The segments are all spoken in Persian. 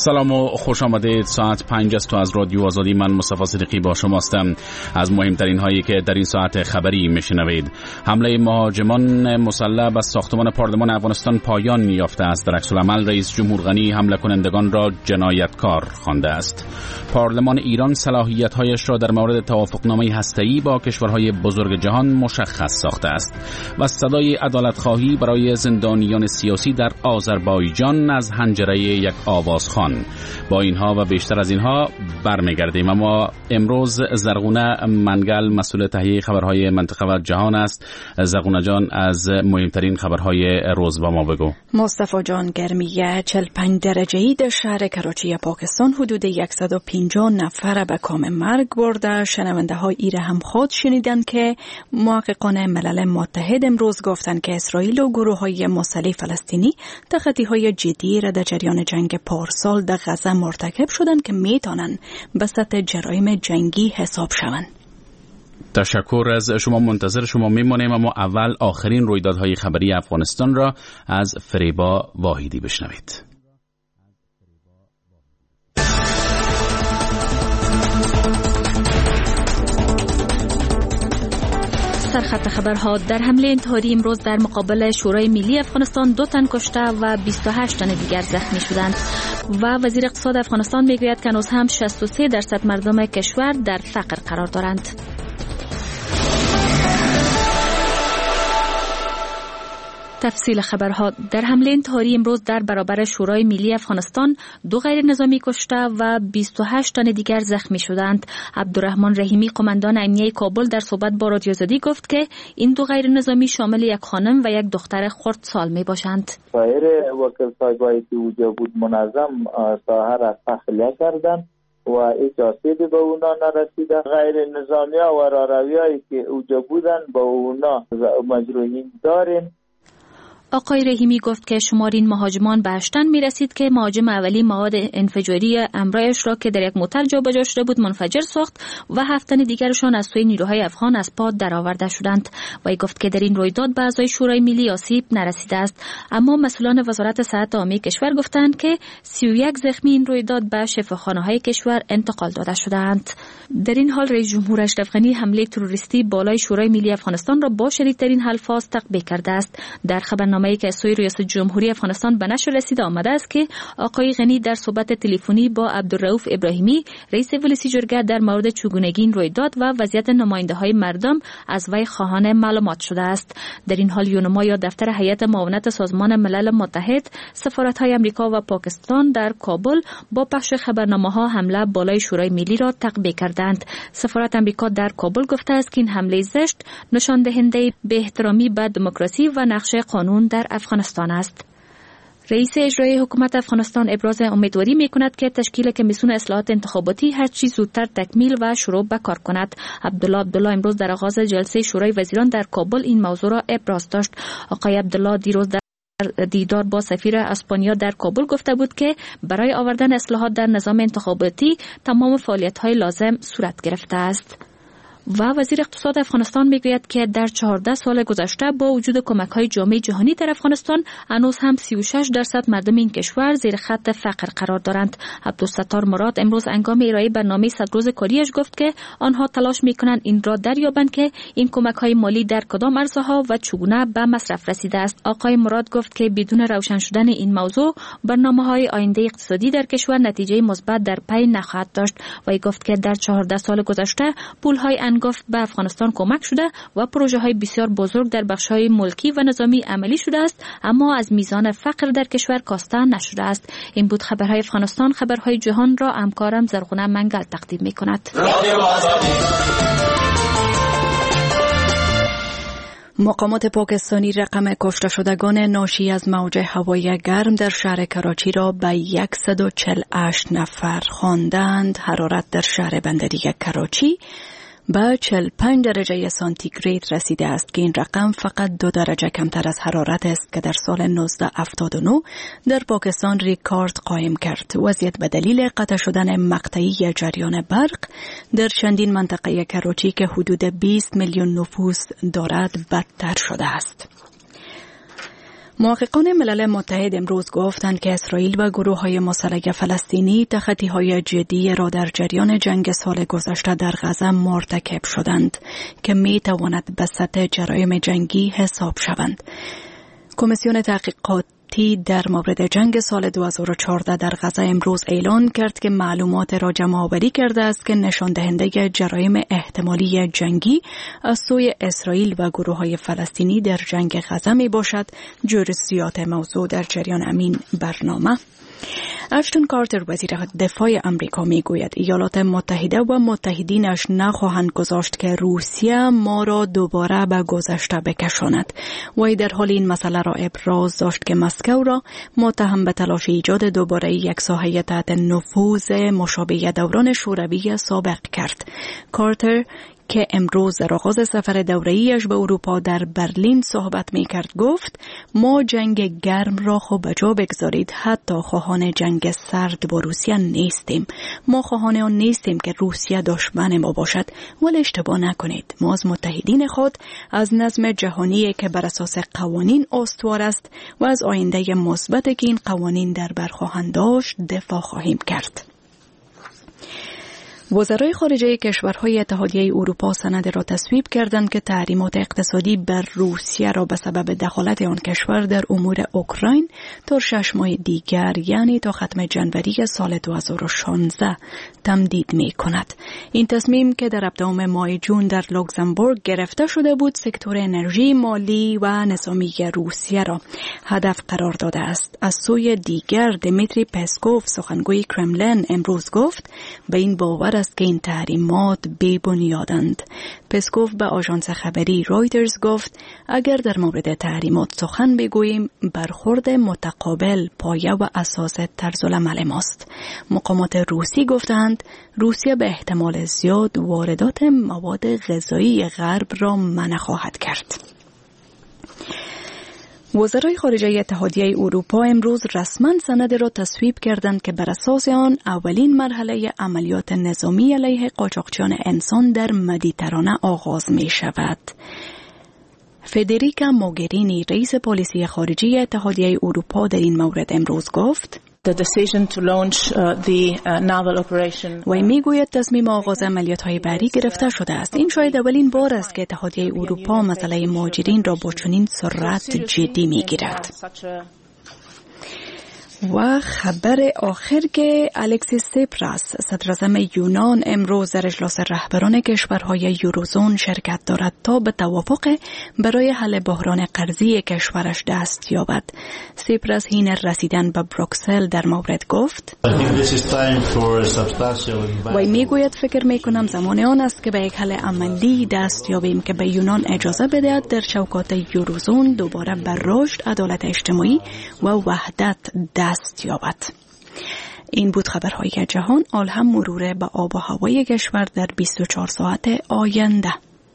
سلام و خوش آمدید. ساعت 5 است و از رادیو آزادی من مصطفی صدیقی با شما هستم. از مهمترین هایی که در این ساعت خبری میشنوید: حمله مهاجمان مسلح به ساختمان پارلمان افغانستان پایان یافته است. در عکس العمل رئیس جمهور غنی حمله کنندگان را جنایتکار خوانده است. پارلمان ایران صلاحیت‌هایش را در مورد توافقنامه هسته‌ای با کشورهای بزرگ جهان مشخص ساخته است. و صدای عدالت‌خواهی برای زندانیان سیاسی در آذربایجان از حنجره یک آوازخوان. با اینها و بیشتر از اینها برمیگردیم، اما امروز زرغونه منگل مسئول تهیه خبرهای منطقه و جهان است. زرغونه جان، از مهمترین خبرهای روز با ما بگو. مصطفی جان، گرمی 45 درجه‌ای در شهر کراچی پاکستان حدود 150 نفر به کام مرگ برده. شنونده های ایره هم خود شنیدن که محققان ملل متحد امروز گفتند که اسرائیل و گروه های مسلح فلسطینی تخطی های جدی را در جریان جنگ پارسال در غزه مرتکب شدن که میتونن به سطح جرایم جنگی حساب شوند. تشکر از شما. منتظر شما میمانیم، اما اول آخرین رویدادهای خبری افغانستان را از فریبا واحدی بشنوید. سرخط خبرها: در حمله انتحاری امروز در مقابل شورای ملی افغانستان 2 تن کشته و 28 تن دیگر زخمی شدند. و وزیر اقتصاد افغانستان میگوید که هنوز هم 63% مردم کشور در فقر قرار دارند. تفصیل خبرها: در حمله انتحاری امروز در برابر شورای ملی افغانستان 2 غیر نظامی کشته و 28 تن دیگر زخمی شدند. عبدالرحمن رحیمی، قماندان امنیه کابل، در صحبت با رادیو آزادی گفت که این 2 غیر نظامی شامل یک خانم و یک دختر خردسال می باشند. سایر وکل‌سازهایی که اونجا بود منظم ساحه را تخلیه کردند و هیچ آسیبی به اونا نرسیده. غیر نظامی ها و رارویایی که اونجا بودن با اونا مجروحین داریم. آقای رحیمی گفت که شمار این مهاجمان به 8 تن می رسید که مهاجم اولی مواد انفجاری امرایش را که در یک موتر جابجا شده بود منفجر ساخت و 7 تن دیگرشان از سوی نیروهای افغان از پا درآورده شدند. وی گفت که در این رویداد به اعضای شورای ملی آسیب نرسیده است، اما مسئولان وزارت صحت عامه کشور گفتند که 31 زخمی این رویداد به شفاخانه‌های کشور انتقال داده شدند. در این حال رئیس جمهور اشرف غنی حمله تروریستی بالای شورای ملی افغانستان را با شدیدترین الفاظ تقبیح کرده است. در خبرنامه‌ای که از سوی ریاست جمهوری افغانستان به نشر رسیده آمده است که آقای غنی در صحبت تلفنی با عبدالرؤوف ابراهیمی رئیس ولسی جرگه در مورد چگونگی این رویداد و وضعیت نماینده‌های مردم از وی خواهان معلومات شده است. در این حال یونما یا دفتر هیئت معاونت سازمان ملل متحد، سفارت‌های آمریکا و پاکستان در کابل با پخش خبرنامه‌ها حمله بالای شورای ملی را تقبیح کردند. سفارت آمریکا در کابل گفته است که این حمله زشت نشان دهنده بی‌احترامی به دموکراسی و نقش قانون در افغانستان است. رئیس اجرایی حکومت افغانستان ابراز امیدواری می‌کند که تشکیل کمیسیون اصلاحات انتخاباتی هر چه زودتر تکمیل و شروع به کار کند. عبدالله امروز در آغاز جلسه شورای وزیران در کابل این موضوع را ابراز داشت. آقای عبدالله دیروز در دیدار با سفیر اسپانیا در کابل گفته بود که برای آوردن اصلاحات در نظام انتخاباتی تمام فعالیت‌های لازم صورت گرفته است. و وزیر اقتصاد افغانستان میگوید که در 14 سال گذشته با وجود کمک‌های جامعه جهانی در افغانستان هنوز هم 36% مردم این کشور زیر خط فقر قرار دارند. عبدالستار مراد امروز هنگام ارائه برنامه 100 روز کاریش گفت که آنها تلاش میکنند این را دریابند که این کمک‌های مالی در کدام عرصه‌ها و چگونه به مصرف رسیده است. آقای مراد گفت که بدون روشن شدن این موضوع برنامه‌های آینده اقتصادی در کشور نتیجه مثبت در پی نخواهد داشت. و گفت که در 14 سال گذشته پول‌های گفت به افغانستان کمک شده و پروژه های بسیار بزرگ در بخش های ملکی و نظامی عملی شده است، اما از میزان فقر در کشور کاسته نشده است. این بود خبرهای افغانستان. خبرهای جهان را همکارم زرغونه منگل تقدیم می کند. مقامات پاکستانی رقم کشته شدگان ناشی از موج هوایی گرم در شهر کراچی را به 148 نفر خواندند. حرارت در شهر بندری کراچی به 45 درجه سانتیگراد رسیده است که این رقم فقط 2 درجه کمتر از حرارت است که در سال 1979 در پاکستان ریکارد قائم کرد. وضعیت به دلیل قطع شدن مقطعی جریان برق در چندین منطقه کراچی که حدود 20 میلیون نفوس دارد بدتر شده است. محققان ملل متحد امروز گفتند که اسرائیل و گروه‌های مسلح فلسطینی تخطی‌های جدی را در جریان جنگ سال گذشته در غزه مرتکب شدند که می‌تواند به سطح جرایم جنگی حساب شوند. کمیسیون تحقیقاتی در مورد جنگ سال 2014 در غزه امروز اعلان کرد که معلومات را جمع‌آوری کرده است که نشان دهنده جرایم احتمالی جنگی از سوی اسرائیل و گروه‌های فلسطینی در جنگ غزه میباشد. جزئیات موضوع در جریان همین برنامه. اشتون کارتر وزیر دفاع امریکا میگوید ایالات متحده و متحدینش نخواهند گذاشت که روسیه ما را دوباره به گذشته بکشاند. وی در حال این مسئله را ابراز داشت که مسکو را متهم به تلاش ایجاد دوباره یک ساحه تحت نفوذ مشابه دوران شوروی سابق کرد. کارتر که امروز در آغاز سفر دوره‌ایش به اروپا در برلین صحبت می‌کرد گفت ما جنگ گرم را خوب به جا بگذارید، حتی خواهان جنگ سرد با روسیه نیستیم. ما خواهان آن نیستیم که روسیه دشمن ما باشد، ولی اشتباه نکنید، ما از متحدین خود، از نظم جهانی که بر اساس قوانین استوار است و از آینده مثبت که این قوانین در بر خواهند داشت دفاع خواهیم کرد. وزرای خارجه کشورهای اتحادیه اروپا سند را تصویب کردند که تحریمات اقتصادی بر روسیه را به سبب دخالت آن کشور در امور اوکراین تا 6 ماه دیگر یعنی تا ختم جنوری سال 2016 تمدید می کند. این تصمیم که در ابتدای ماه جون در لوکزامبورگ گرفته شده بود سکتور انرژی، مالی و نظامی روسیه را هدف قرار داده است. از سوی دیگر دمیتری پسکوف سخنگوی کرملین امروز گفت به این باور است که این تحریمات بی‌بنیادند. پسکوف به آژانس خبری رایترز گفت اگر در مورد تحریمات سخن بگوییم برخورد متقابل پایه و اساس طرزالعمل ماست. مقامات روسی گفتند روسیه به احتمال زیاد واردات مواد غذایی غرب را منع خواهد کرد. وزرای خارجه اتحادیه اروپا امروز رسما سند را تصویب کردند که بر اساس آن اولین مرحله عملیات نظامی علیه قاچاقچیان انسان در مدیترانه آغاز می شود. فدریکا موگرینی رئیس پلیسی خارجی اتحادیه اروپا در این مورد امروز گفت و میگوید تصمیم آغاز عملیات‌های بحری گرفته شده است. این شاید اولین بار است که اتحادیه اروپا مسئله مهاجرین را با چنین سرعت جدی میگیرد. و خبر آخر که الکسیس سیپراس صدراعظم یونان امروز در اجلاس رهبران کشورهای یوروزون شرکت دارد تا به توافق برای حل بحران قرضی کشورش دست یابد. سیپراس حین رسیدن به بروکسل در مورد گفت و میگوید فکر میکنم زمان آن است که به یک حل عملی دست یابیم که به یونان اجازه بدهد در چوکات یوروزون دوباره بر رشد، عدالت اجتماعی و وحدت دست یابد. این بود خبرهای جهان. حال هم مرور به آب و هوای کشور در 24 ساعت آینده.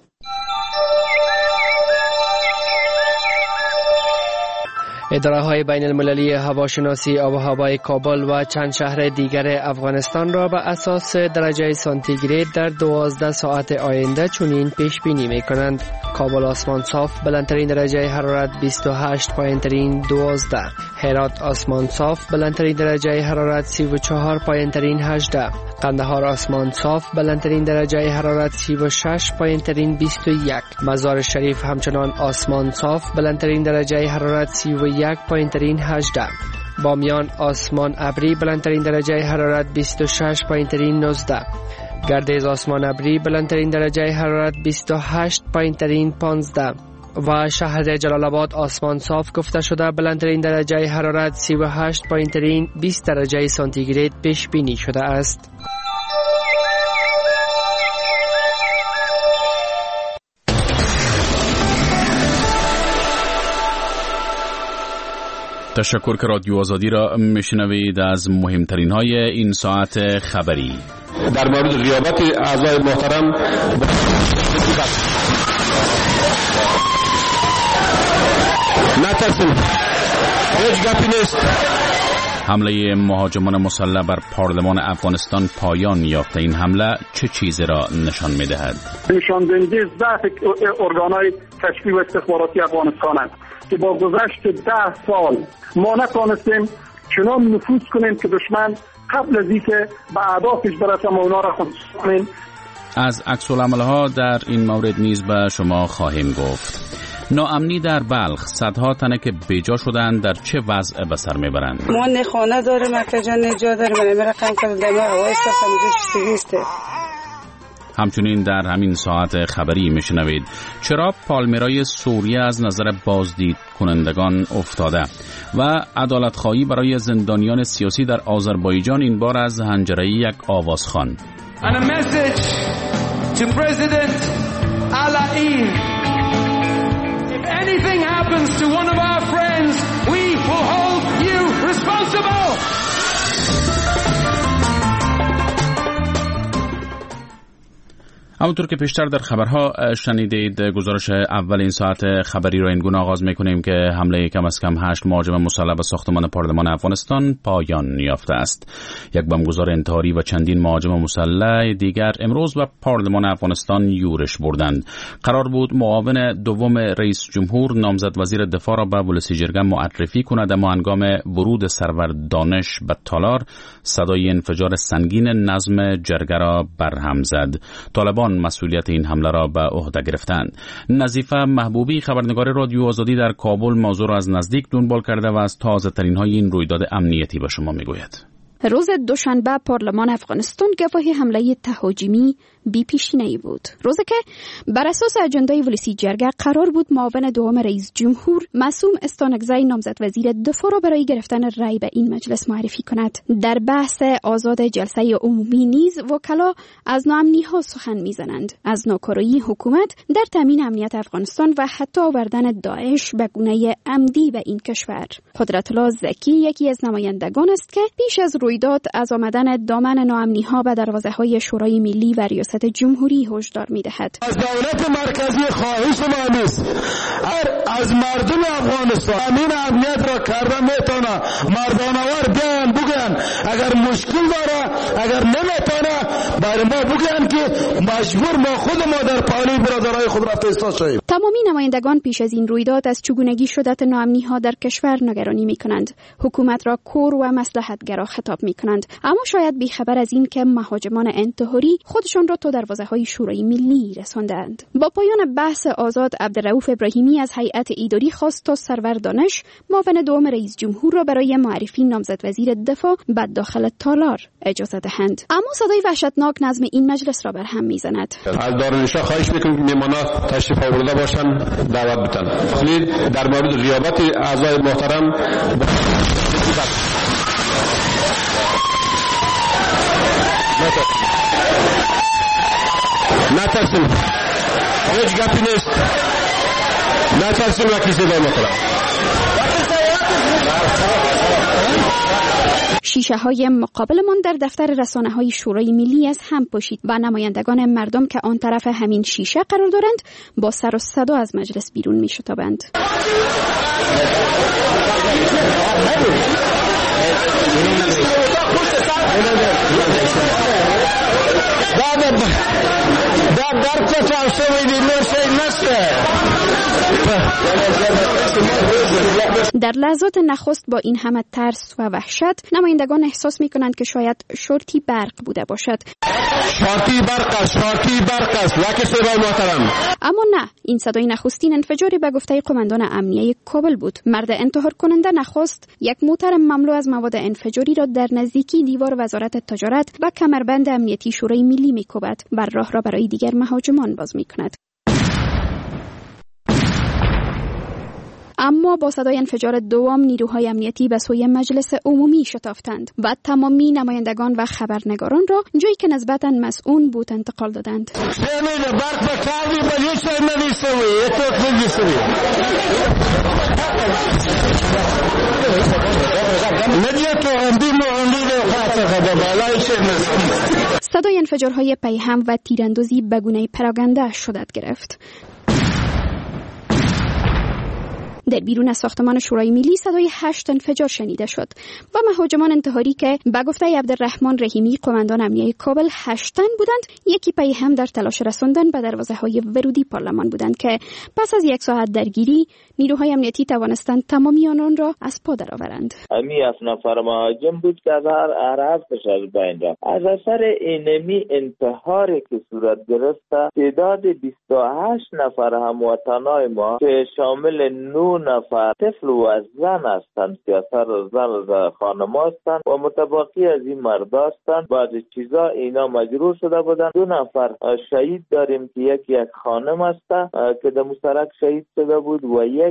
اداره‌های بین المللی هواشناسی آب و هوای کابل و چند شهر دیگر افغانستان را به اساس درجه سانتیگراد در 12 ساعت آینده چنین پیش بینی می‌کنند: کابل آسمان صاف، بلندترین درجه حرارت 28، پایین‌ترین 12. هرات آسمان صاف، بلندترین درجه حرارت 34، پایین‌ترین 18. قندهار آسمان صاف، بلندترین درجه حرارت 36، پایین‌ترین 21. مزار شریف همچنان آسمان صاف، بلندترین درجه حرارت 31، پایین‌ترین 18. بامیان آسمان ابری، بلندترین درجه حرارت 26، پایین‌ترین 19. گردیز آسمان ابری، بلندترین درجه حرارت 28، پایین‌ترین 15. و شهر جلال آباد آسمان صاف گفته شده، بلندترین درجه حرارت 38، پایین‌ترین 20 درجه سانتیگراد پیش بینی شده است. تشکر که رادیو آزادی را میشنوید. از مهمترین های این ساعت خبری در مورد غیابت اعضای محترم نترسیم، هیچ گپی نیست. حمله مهاجمان مسلح بر پارلمان افغانستان پایان یافته. این حمله چه چیزی را نشان می‌دهد؟ نشان دهنده ضعف ارگان‌های کشفی و استخباراتی افغانستان است که با گذشت 10 سال ما نتوانستیم چنان نفوذ کنیم که دشمن قبل از اینکه به اهدافش برسه ما اونا را خودش کنیم. از عکس‌العمل‌ها در این مورد نیز به شما خواهیم گفت. ناامنی در بلخ، صدها تنه که بیجا شدند در چه وضع به سر میبرند؟ ما نه خانه داریم، اکجا نه جا داریم، من رقم کردم در هوای ساختم همچنین در همین ساعت خبری میشنوید چرا پالمیرای سوریه از نظر بازدید کنندگان افتاده و عدالتخواهی برای زندانیان سیاسی در آذربایجان این بار از حنجره یک آوازخوان. And a message to President Alain. If anything happens to one of our friends, we will hold you responsible. همونطور که پیشتر در خبرها شنیدید، گزارش اول این ساعت خبری را اینگونه آغاز می‌کنیم که حمله کم از کم 8 مهاجم مسلح به ساختمان پارلمان افغانستان پایان یافته است. یک بمبگذار انتحاری و چندین مهاجم مسلح دیگر امروز به پارلمان افغانستان یورش بردند. قرار بود معاون دوم رئیس جمهور نامزد وزیر دفاع را به ولسیجرگه معرفی کند، اما هنگام ورود سرور دانش به تالار صدای انفجار سنگین نظم جرگه را برهم زد. طالبان مسئولیت این حمله را به عهده گرفتند. نظیفه محبوبی، خبرنگار رادیو آزادی در کابل، موضوع را از نزدیک دنبال کرده و از تازه ترین های این رویداد امنیتی به شما میگوید. روز دوشنبه پارلمان افغانستان گواهی حمله تهاجمی بی پیشینه‌ای بود. روزی که بر اساس اجندای ولسی جرگه قرار بود معاون دوم رئیس جمهور معصوم استانکزی نامزد وزیر دفاع را برای گرفتن رأی به این مجلس معرفی کند. در بحث آزاد جلسه عمومی نیز وکلا از ناامنی‌ها سخن می‌زنند، از ناکارایی حکومت در تامین امنیت افغانستان و حتی آوردن داعش به گونه عمدی به این کشور. قدرت‌الله زکی یکی از نمایندگان است که پیش از رویداد از آمدن دامن ناامنی‌ها به دروازه‌های شورای ملی و ریاست جمهوری هشدار می‌دهد. از دولت مرکزی خواهش ما نیست از مردم افغانستان امین امنیت را کردن میتونه مردانوار بیان بگن اگر مشکل داره اگر نمیتونه برای ما بگن که مجبور ما خود ما در پالی برادرای خود رفته ایستاد شویم. تمامی نمایندگان پیش از این رویداد از چگونگی شدت ناامنی‌ها در کشور نگرانی می‌کنند. حکومت را کور و مصلحت‌گرا خطاب می‌کنند، اما شاید بی‌خبر از این که مهاجمان انتحاری خودشان را تا دروازه‌های شورای ملی رساندند. با پایان بحث آزاد، عبدالرؤوف ابراهیمی از هیئت اداری خواست تا سرور دانش معاون دوم رئیس جمهور را برای معرفی نامزد وزیر دفاع به داخل تالار اجازه دهند، اما صدای وحشتناک نظم این مجلس را برهم می‌زند. از دارالانشا خواهش می‌کنم که میهمانان تشریف آورده باشند، دعوت بدن. در مورد غیابت اعضای محترم نترسیم، هیچ گپی نیست، نترسیم. وکیل صدای محترم، شیشه های مقابلمان در دفتر رسانه های شورای ملی از هم پاشید و نمایندگان مردم که آن طرف همین شیشه قرار دارند با سر و صدا از مجلس بیرون می شتابند. در لحظات نخست با این همه ترس و وحشت نمایندگان احساس می کنند که شاید شورتی برق بوده باشد. شورتی برق است وکیل صدای محترم. اما نه، این صدای نخستین انفجاری به گفته قماندان امنیه کابل بود. مرد انتحار کننده نخست یک موتر مملو از مواد انفجاری را در نزدیکی دیوار وزارت تجارت و کمربند امنیتی شورای ملی می‌کوبد، بر راه را برای دیگر مهاجمان باز می‌کند. اما با صدای انفجار دوم نیروهای امنیتی به سوی مجلس عمومی شتافتند و تمامی نمایندگان و خبرنگاران را جایی که نسبتاً مسئول بود انتقال دادند. صدای انفجارهای پیهم و تیراندازی به گونه پراگنده شدت گرفت. در بیرون از ساختمان شورای ملی صدای 8 انفجار شنیده شد و مهاجمان انتحاری که به گفته عبدالرحمن رحیمی قماندان امنیه کابل 8 تن بودند، یکی پای هم در تلاش رساندن به دروازه‌های ورودی پارلمان بودند که پس از 1 ساعت درگیری نیروهای امنیتی توانستند تمامی آنان را از پا درآورند. امی 7 نفر مهاجم بود که هر هفتش از بین رفت. از اثر اینمی انتحاری که صورت گرفت تعداد 28 نفر هموطنای ما که شامل 9 نفر طفل و زن هستند، 33 زن و خانم هستند و متبقی از این مرد هستند. بعض چیزا اینا مجروح شده بودند. 2 نفر شهید داریم که یک خانم است که در مشترک شهید شده بود و یک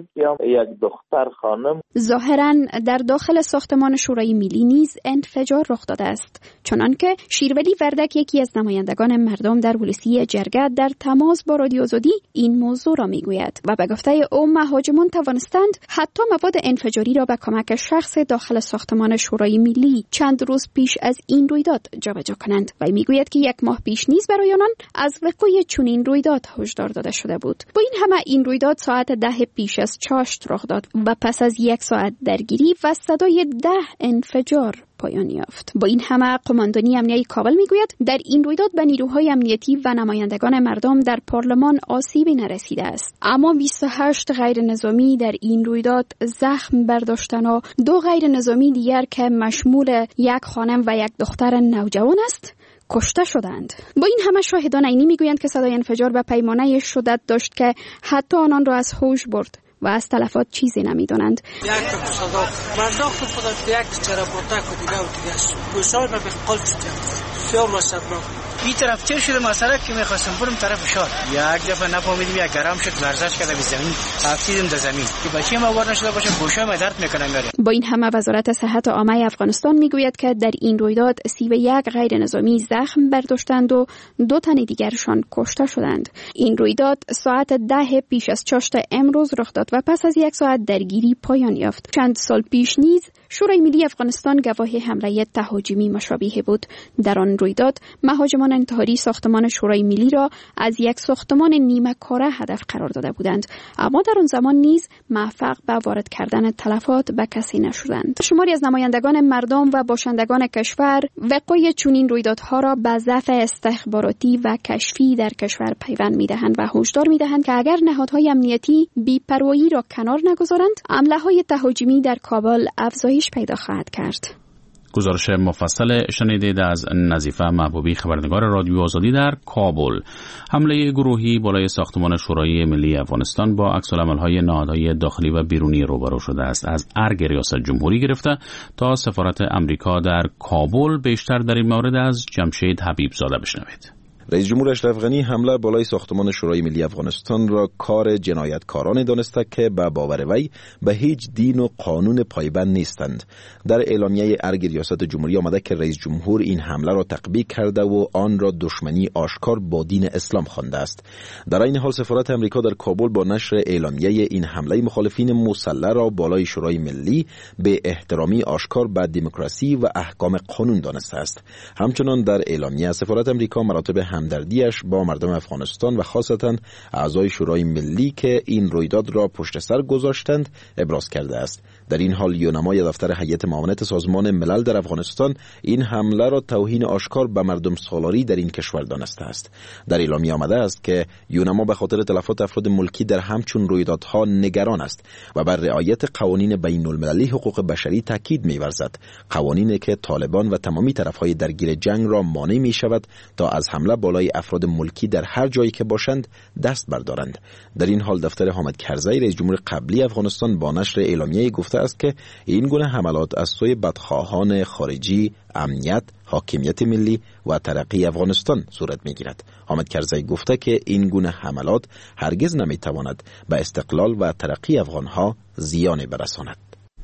دختر خانم. ظاهراً در داخل ساختمان شورای ملی نیز انفجار رخ داده است، چنانکه شیرولی وردک یکی از نمایندگان مردم در ولسی جرگه در تماس با رادیو آزادی این موضوع را میگوید و به گفته او مهاجمان توانستند حتی مواد انفجاری را به کمک شخص داخل ساختمان شورای ملی چند روز پیش از این رویداد جابجا کنند و میگوید که 1 ماه پیش نیز برای آنان از وقوع چنین رویداد هشدار داده شده بود. با این همه این رویداد ساعت 10 پیش از چاشت رخ داد و پس از 1 ساعت درگیری و صدای 10 انفجار پایان یافت. با این همه قماندانی امنیه کابل میگوید در این رویداد به نیروهای امنیتی و نمایندگان مردم در پارلمان آسیبی نرسیده است، اما 28 غیر نظامی در این رویداد زخم برداشتن و 2 غیر نظامی دیگر که مشمول 1 خانم و 1 دختر نوجوان است کشته شدند. با این همه شاهدان عینی میگویند که صدای انفجار به پیمانه شدت داشت که حتی آنان را از هوش برد و از تلفات چیزی نمیدونند. یک تا صدا مرداخت خودت یک چرا بوتا کو دیگه و دیگه گوشای ما به قلب شد شور و صبر این طرف چه شده مسئله که می‌خواستم برم طرف شار یک دفعه نفهمیدم یک گرم شد ورزش کرده به زمین افتیدم در زمین که بچه‌م آوار نشده باشه گوشای ما درد میکنه میره. با این همه وزارت صحت عامه افغانستان میگوید که در این رویداد 31 غیر نظامی زخم برداشتند و 2 تن دیگرشان کشته شدند. این رویداد ساعت 10 پیش از چاشت امروز رخ داد و پس از 1 ساعت درگیری پایان یافت. چند سال پیش نیز شورای ملی افغانستان گواه حمله تهاجمی مشابه بود. در آن رویداد مهاجمان انتحاری ساختمان شورای ملی را از یک ساختمان نیمه کاره هدف قرار داده بودند، اما در آن زمان نیز موفق به وارد کردن تلفات به کسی نشدند. شماری از نمایندگان مردم و باشندگان کشور وقوع چنین رویدادها را به ضعف استخباراتی و کشفی در کشور پیوند می‌دهند و هشدار می‌دهند که اگر نهادهای امنیتی بی‌پروایی را کنار نگذارند، حمله‌های تهاجمی در کابل افزایش پیدا خواهد کرد. گزارش مفصل شنیدید از نظیفه محبوبی، خبرنگار رادیو آزادی در کابل. حمله گروهی بالای ساختمان شورای ملی افغانستان با عکس‌العمل‌های نهادهای داخلی و بیرونی روبرو شده است. از ارگ ریاست جمهوری گرفته تا سفارت امریکا در کابل، بیشتر در این مورد از جمشید حبیب زاده بشنوید. رئیس جمهور اشرف غنی حمله بالای ساختمان شورای ملی افغانستان را کار جنایتکارانه دانسته که به باور وی به هیچ دین و قانون پایبند نیستند. در اعلامیه ارگ ریاست جمهوری آمده که رئیس جمهور این حمله را تقبیح کرده و آن را دشمنی آشکار با دین اسلام خوانده است. در این حال سفارت امریکا در کابل با نشر اعلامیه این حمله مخالفین مسلح را بالای شورای ملی به احترامی آشکار به دموکراسی و احکام قانون دانسته است. همچنان در اعلامیه سفارت امریکا مراتب همدردیش با مردم افغانستان و خاصتا اعضای شورای ملی که این رویداد را پشت سر گذاشتند ابراز کرده است. در این حال یونمای دفتر هیئت معاونت سازمان ملل در افغانستان این حمله را توهین آشکار به مردم سالاری در این کشور دانسته است. در اعلامیه آمده است که یونما به خاطر تلفات افراد ملکی در همچون رویدادها نگران است و بر رعایت قوانین بین المللی حقوق بشری تاکید می‌ورزد، قوانینی که طالبان و تمامی طرفهای درگیر جنگ را مانع می‌شود تا از حمله بالای افراد ملکی در هر جایی که باشند دست بردارند. در این حال دفتر حامد کرزی رئیس جمهور قبلی افغانستان با نشر اعلامیه گفته است که این گونه حملات از سوی بدخواهان خارجی امنیت، حاکمیت ملی و ترقی افغانستان صورت می‌گیرد. حامد کرزی گفته که این گونه حملات هرگز نمی‌تواند به استقلال و ترقی افغان‌ها زیانی برساند.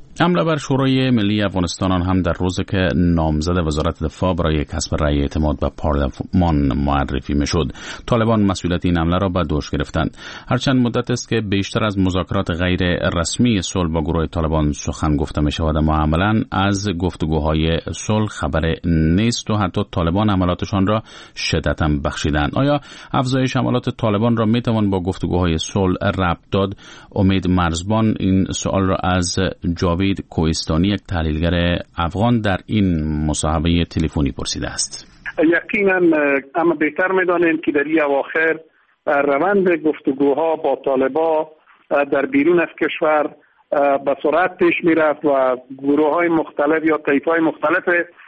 حمله بر شورای ملی افغانستان هم در روزی که نامزد وزارت دفاع برای کسب رأی اعتماد به پارلمان معرفی میشد، طالبان مسئولیت این حمله را به دوش گرفتند. هرچند مدت است که بیشتر از مذاکرات غیر رسمی صلح با گروه طالبان سخن گفته می شود، اما عملاً از گفتگوهای صلح خبر نیست و حتی طالبان عملاتشان را شدت هم بخشیدند. آیا افزایش عملات طالبان را می توان با گفتگوهای صلح ربط داد؟ امید مرزبان این سوال را از جاوید کوهستانی، یک تحلیلگر افغان، در این مصاحبه تلفنی پرسیده است. یقینا اما بهتر می‌دانیم که در این اواخر روند گفتگوها با طالبان در بیرون از کشور به سرعت پیش می‌رفت و گروه‌های مختلف یا طیف‌های مختلف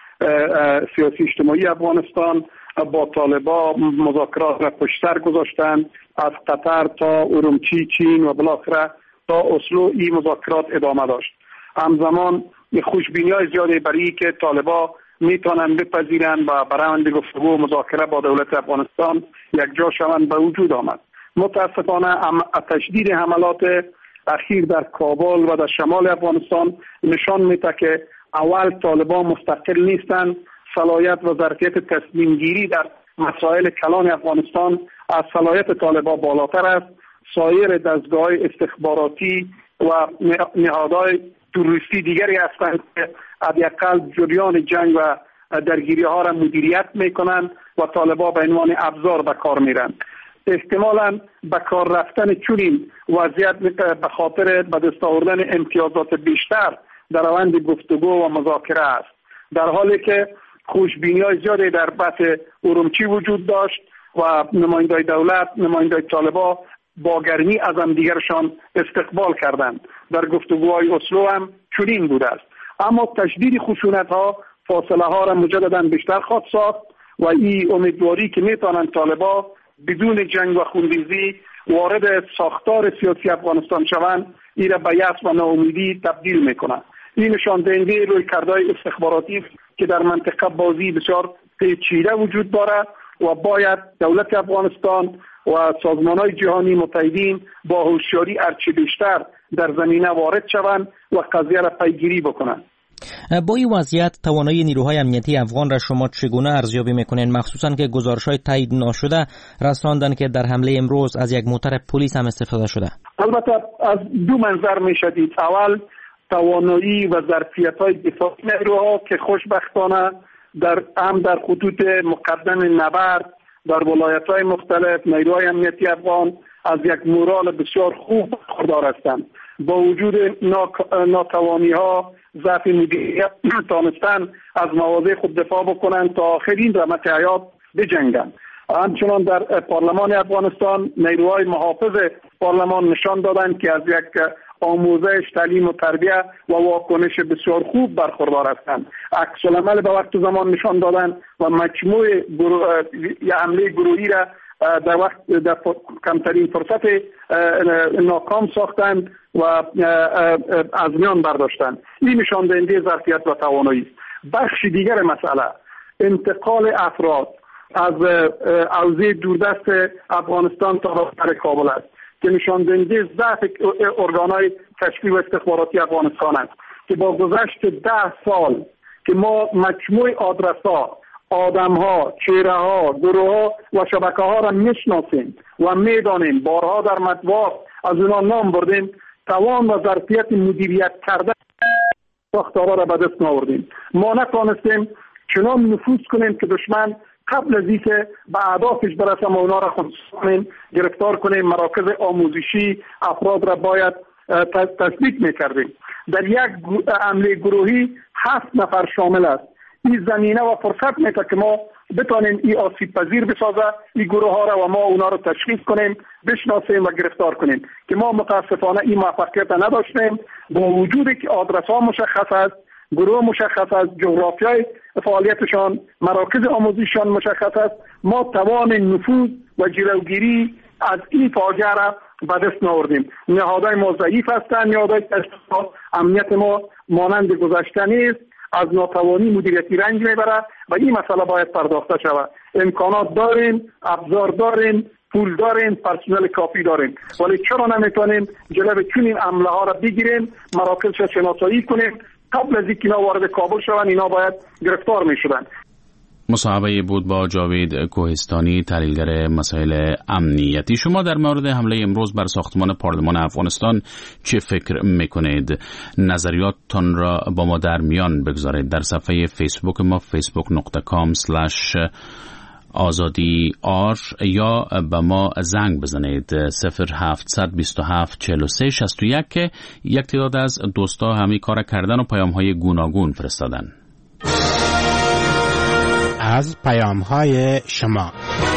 سیاسی اجتماعی افغانستان با طالبان مذاکرات را پشت سر گذاشتند. از قطر تا ارومچی، چین و بالاخره تا اسلو این مذاکرات ادامه داشت. همزمان خوشبینی‌های زیادی برای که طالبان میتونن بپذیرن و برای گفتگو و مذاکره با دولت افغانستان یک جا شوند به وجود آمد. متاسفانه تشدید حملات اخیر در کابل و در شمال افغانستان نشان میده که اول طالبان مستقل نیستند، صلاحیت و ظرفیت تصمیم گیری در مسائل کلان افغانستان از صلاحیت طالبان بالاتر است. سایر دستگاه‌های استخباراتی و نهادهای تروریستی دیگری هستند که حداقل جریان جنگ و درگیری ها را مدیریت میکنند و طالبان به عنوان ابزار به کار میرند. احتمالاً به کار رفتن چنین وضعیت به خاطر به دست آوردن امتیازات بیشتر در روند گفتگو و مذاکره است، در حالی که خوشبینی‌های زیادی در بحث ارومچی وجود داشت و نمایندای دولت، نمایندای طالبان با گرمی از هم دیگرشان استقبال کردند. در گفتگوهای اسلو هم چنین بوده است. اما تشدید خشونت‌ها فاصله ها را مجددا بیشتر خواهد ساخت و این امیدواری که میتونن طالبان بدون جنگ و خونریزی وارد ساختار سیاسی افغانستان شوند، این را به یأس و ناامیدی تبدیل میکنه. این نشان دهنده رویکردهای استخباراتی که در منطقه بازی بسیار پیچیده وجود دارد و باید دولت افغانستان و سازمان‌های جهانی متحدین با هوشیاری هرچه بیشتر در زمینه وارد شوند و قضیه را پیگیری بکنند. با این وضعیت توانایی نیروهای امنیتی افغان را شما چگونه ارزیابی میکنین، مخصوصا که گزارش‌های تایید ناشده رساندن که در حمله امروز از یک موتر پلیس هم استفاده شده؟ البته از دو منظر میشدید. اول توانایی و ظرفیت‌های دفاعی نیروها که خوشبختانه در خطوط مقدم نبرد در ولایت‌های مختلف نیروهای امنیتی افغان از یک مورال بسیار خوب برخوردار هستند. با وجود ناتوانی‌ها، ضعف مدیریت، تانستن از مواضع خود دفاع بکنند تا آخرین رمق حیات بجنگند. همچنان در پارلمان افغانستان نیروهای محافظ پارلمان نشان دادند که از یک آموزش، تعلیم و تربیت و واکنش بسیار خوب برخوردار هستند. عکس العمل به وقت و زمان نشان دادند و مجموع حمله گروهی را در کمترین فرصت ناکام ساختند و از میان برداشتند. این نشان دهنده ظرفیت و توانایی است. بخش دیگر مسئله انتقال افراد از حوزه دوردست افغانستان تا در کابل است که نشان دهنده ضعف ارگان‌های کشفی و استخباراتی افغانستان است که با گذشت 10 سال که ما مجموع آدرس‌ها، آدم‌ها، چهره‌ها، گروه‌ها و شبکه‌ها را میشناسیم و میدانیم، بارها در مطبوعات از اونا نام بردیم، توان و ظرفیت مدیریت کردن ساختارها را به دست آوردیم. ما نتوانستیم چنان نفوذ کنیم که دشمن قبل از اینکه به اهدافش برسه ما اونا را خودساز کنیم، گرفتار کنیم. مراکز آموزشی افراد را باید تثبیت میکردیم. در یک حمله گروهی 7 نفر شامل است. این زمینه و فرصت میده که ما بتانیم این آسیب پذیر بسازه این گروه ها را و ما اونا را تشخیص کنیم، بشناسیم و گرفتار کنیم که ما متاسفانه این موفقیت را نداشتیم. با وجودی که آدرس ها مشخص است، گروه مشخص است، جغرافیای فعالیتشان، مراکز آموزششان مشخص است، ما توان نفوذ و جلوگیری از این فاجعه را به دست نآوردیم. نهادهای ما ضعیف هستند، نهادهای تشکیلات امنیت ما مانند گذشته نیست، از ناتوانی مدیریتی رنج میبره و این مسئله باید پرداخته شود. امکانات داریم، ابزار داریم، پول داریم، پرسنل کافی داریم، ولی چرا نمیتونیم جلوی چنین حمله ها را بگیریم، مراکزش را شناسایی کنیم؟ قبل از اینکه اینا وارد کابل شوند اینا باید گرفتار میشدن. مصاحبه بود با جاوید کوهستانی، تحلیلگر مسائل امنیتی. شما در مورد حمله امروز بر ساختمان پارلمان افغانستان چه فکر میکنید؟ نظریاتتان را با ما در میان بگذارید. در صفحه فیسبوک ما facebook.com/azadi ar یا به ما زنگ بزنید 0727 43 61 که یک تعداد از دوستا همین کار کردن و پیام‌های گوناگون فرستادن. از پیام‌های شما.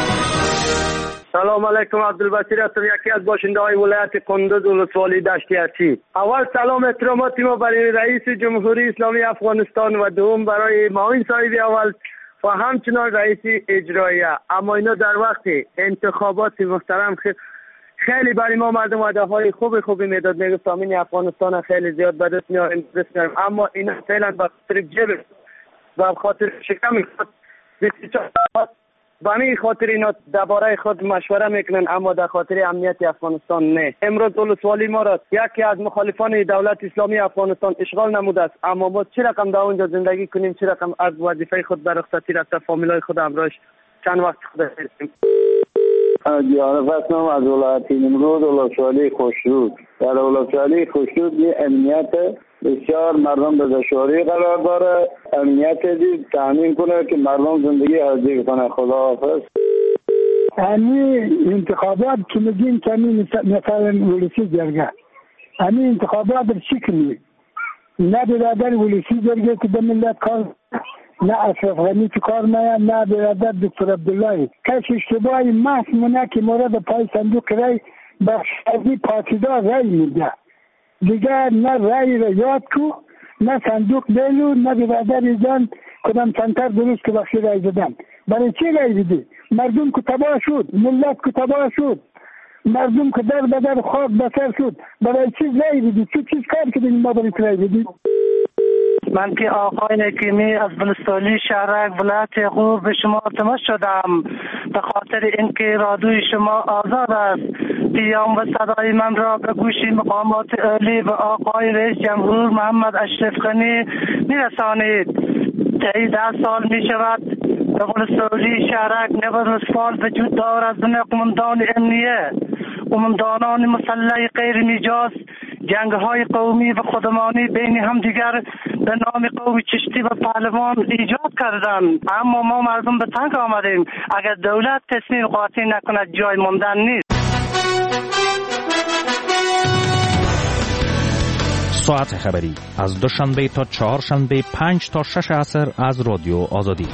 سلام علیکم، عبدالبصیر هستم، یکی از باشنده‌های ولایت کندوز ولسوالی دشت ارچی. اول سلام احتراماتی ما برای رئیس جمهوری اسلامی افغانستان و دوم برای معاون صاحب اول و همچنان رئیس اجراییه. اما اینا در وقت انتخابات محترم خیلی برای ما مردم وعده‌های خوبی میداد، میگفت امین افغانستان خیلی زیاد به دست میاریم، اما اینا فعلا به خاطر جیب و به خاطر شکم خود به همین خاطر اینا درباره خود مشوره میکنن، اما در خاطر امنیت افغانستان نه. امروز ولسوالی ما را یکی از مخالفان دولت اسلامی افغانستان اشغال نموده است، اما ما چه رقم در اونجا زندگی کنیم، چه رقم از وظیفه خود به رخصتی رفته، فامیلای خود همراهش چند وقت خود برسیم. جانب هستم از ولایت نمرود ولسوالی خوشرود. در ولسوالی خوشرود امنیت بسیار مردم به دشواری قرار داره، امنیت دید تامین کنه که مردم زندگی عادی کنه. خداحافظ. همین انتخابات که میگین که مثلا ولسی جرگه، همین انتخابات در چی کنی؟ نه برادر ولسی جرگه که به ملت کار، نه اشرف غنی که کار نه، نه برادر دکتر عبدالله. کش اشتباهی محض مونه که مورد پای صندوق رای بخشی پاسدار رای میده. دیگر نه رای را یاد کو، نه صندوق بلو، نه برادر جان کدام سنتر درست که بخشی رای دادن. برای چی رای بدی؟ مردم که تباه شد، ملت که تباه شد، مردم که در بدر خاک بسر شد، برای چی رای بدی؟ چیز کار کردین ما برای رای بدی؟ من که آقای نکیمی از ولسوالی شهرک ولایت غور به شما التماس شدم به خاطر اینکه رادیوی شما آزاد است. پیام و صدای من را به گوش مقامات عالی و آقای رئیس جمهور محمد اشرف غنی میرسانید. طی 10 سال می شود به ولسوالی شهرک نبرد فعال وجود دارد. قماندان امنیه، قماندانان مسلح غیر میجاز جنگ‌های قومی و خودمانی بین همدیگر به نام قوم چشتی و پهلوان ایجاد کردند، اما ما مردم به تنگ آمدیم. اگر دولت تصمیم قاطع نکند جای ماندن نیست. ساعت خبری از دوشنبه تا چهارشنبه 5 تا 6 عصر از رادیو آزادی.